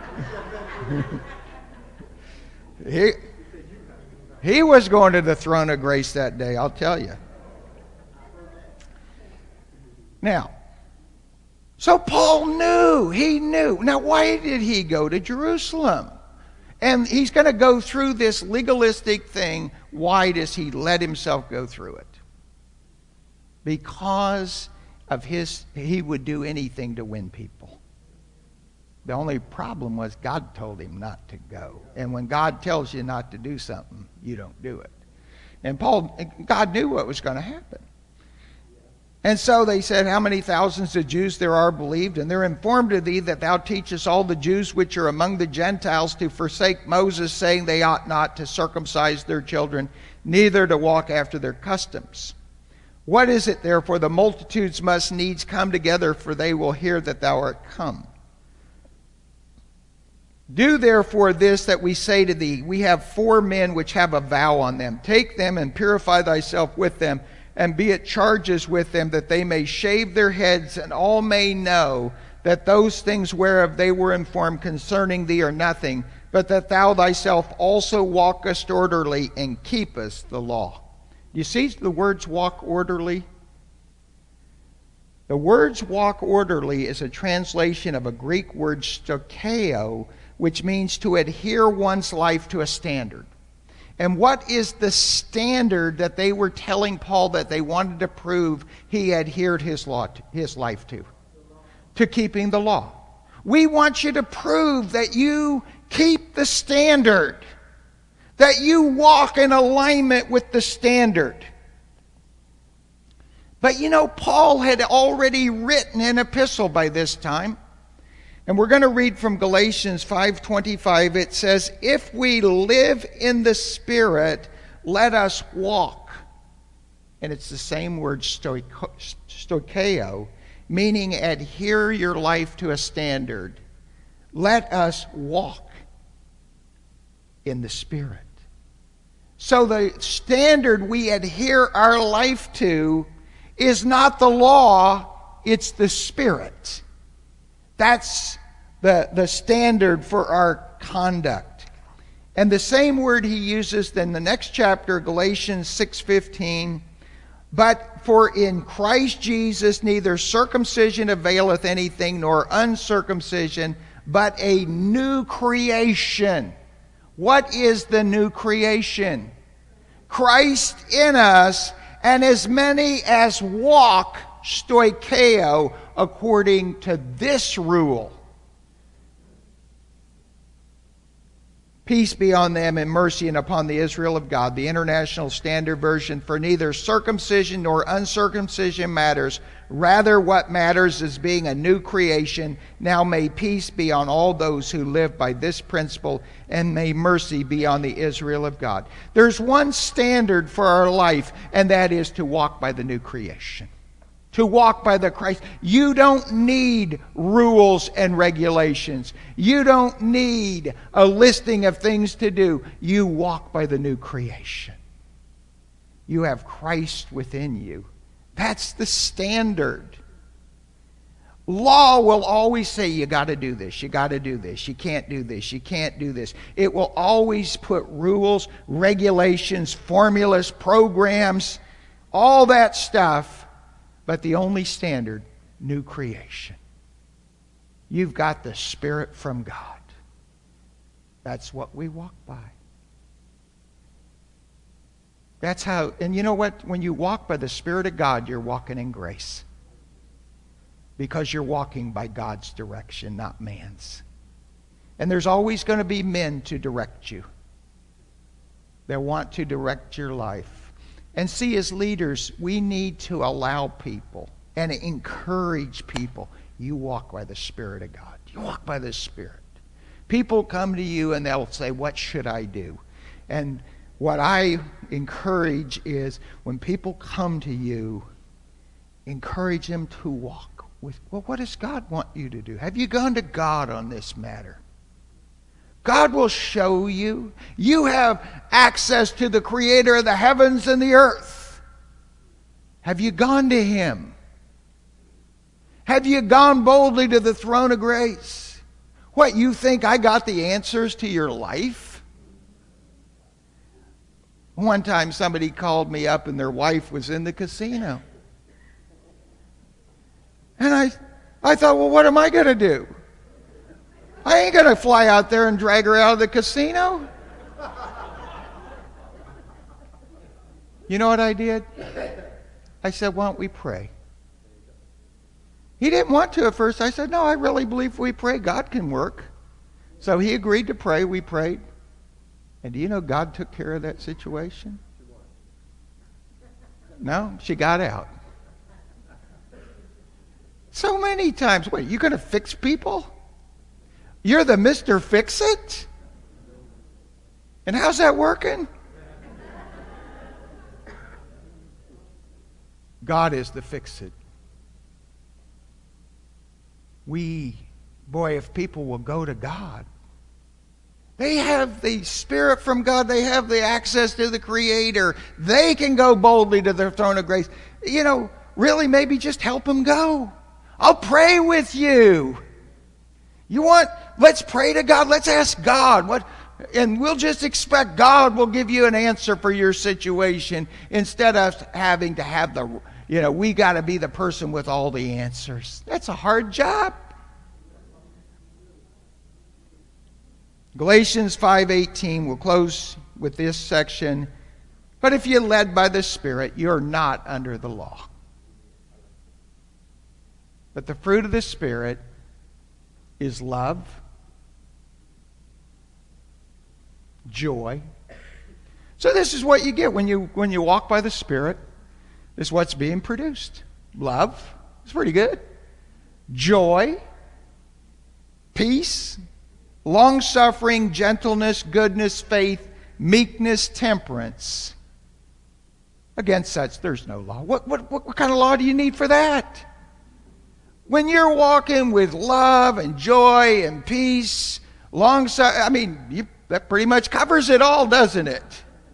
he, he was going to the throne of grace that day, I'll tell you. Now, so Paul knew, he knew. Now, why did he go to Jerusalem? And he's going to go through this legalistic thing. Why does he let himself go through it? Because of his, he would do anything to win people. The only problem was God told him not to go. And when God tells you not to do something, you don't do it. And Paul, God knew what was going to happen. And so they said, how many thousands of Jews there are believed? And they're informed of thee that thou teachest all the Jews which are among the Gentiles to forsake Moses, saying they ought not to circumcise their children, neither to walk after their customs. What is it therefore? The multitudes must needs come together, for they will hear that thou art come. Do therefore this that we say to thee, we have four men which have a vow on them. Take them and purify thyself with them, and be at charges with them, that they may shave their heads, and all may know that those things whereof they were informed concerning thee are nothing, but that thou thyself also walkest orderly and keepest the law. You see the words walk orderly? The words walk orderly is a translation of a Greek word stokeo, which means to adhere one's life to a standard. And what is the standard that they were telling Paul that they wanted to prove he adhered his law to, his life to? To keeping the law. We want you to prove that you keep the standard, that you walk in alignment with the standard. But you know, Paul had already written an epistle by this time. And we're going to read from Galatians five twenty-five. It says, if we live in the Spirit, let us walk. And it's the same word, stokeo, meaning adhere your life to a standard. Let us walk in the Spirit. So the standard we adhere our life to is not the law, it's the Spirit. That's the, the standard for our conduct. And the same word he uses in the next chapter, Galatians six fifteen. But for in Christ Jesus neither circumcision availeth anything, nor uncircumcision, but a new creation. What is the new creation? Christ in us, and as many as walk stoikeo according to this rule. Peace be on them and mercy and upon the Israel of God. The International Standard Version, for neither circumcision nor uncircumcision matters. Rather, what matters is being a new creation. Now may peace be on all those who live by this principle, and may mercy be on the Israel of God. There's one standard for our life, and that is to walk by the new creation. to walk by the Christ. You don't need rules and regulations. You don't need a listing of things to do. You walk by the new creation. You have Christ within you. That's the standard. Law will always say you got to do this, you got to do this, you can't do this, you can't do this. It will always put rules, regulations, formulas, programs, all that stuff. But the only standard, new creation. You've got the Spirit from God. That's what we walk by. That's how, and you know what? When you walk by the Spirit of God, you're walking in grace. Because you're walking by God's direction, not man's. And there's always going to be men to direct you. They want to direct your life. And see, as leaders, we need to allow people and encourage people. You walk by the Spirit of God. You walk by the Spirit. People come to you and they'll say, what should I do? And what I encourage is when people come to you, encourage them to walk with, well, what does God want you to do? Have you gone to God on this matter? God will show you. You have access to the Creator of the heavens and the earth. Have you gone to Him? Have you gone boldly to the throne of grace? What, you think I got the answers to your life? One time somebody called me up and their wife was in the casino. And I, I thought, well, what am I going to do? I ain't going to fly out there and drag her out of the casino. You know what I did? I said, why don't we pray? He didn't want to at first. I said, no, I really believe if we pray, God can work. So he agreed to pray. We prayed. And do you know God took care of that situation? No, she got out. So many times. Wait, you going to fix people? You're the Mister Fix-It? And how's that working? God is the fix-it. We, boy, if people will go to God, they have the Spirit from God. They have the access to the Creator. They can go boldly to their throne of grace. You know, really, maybe just help them go. I'll pray with you. You want, let's pray to God. Let's ask God. What, and we'll just expect God will give you an answer for your situation instead of having to have the, you know, we got to be the person with all the answers. That's a hard job. Galatians five eighteen, we'll close with this section. But if you're led by the Spirit, you're not under the law. But the fruit of the Spirit is love, joy. So this is what you get when you when you walk by the Spirit. This is what's being produced. Love, it's pretty good. Joy, peace, long-suffering, gentleness, goodness, faith, meekness, temperance. Against such there's no law. What, what, what, what kind of law do you need for that? When you're walking with love and joy and peace, long suffering, I mean, you, that pretty much covers it all, doesn't it?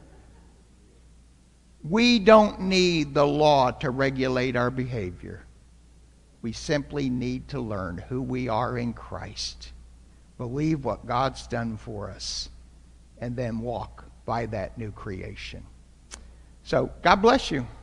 We don't need the law to regulate our behavior. We simply need to learn who we are in Christ, believe what God's done for us, and then walk by that new creation. So, God bless you.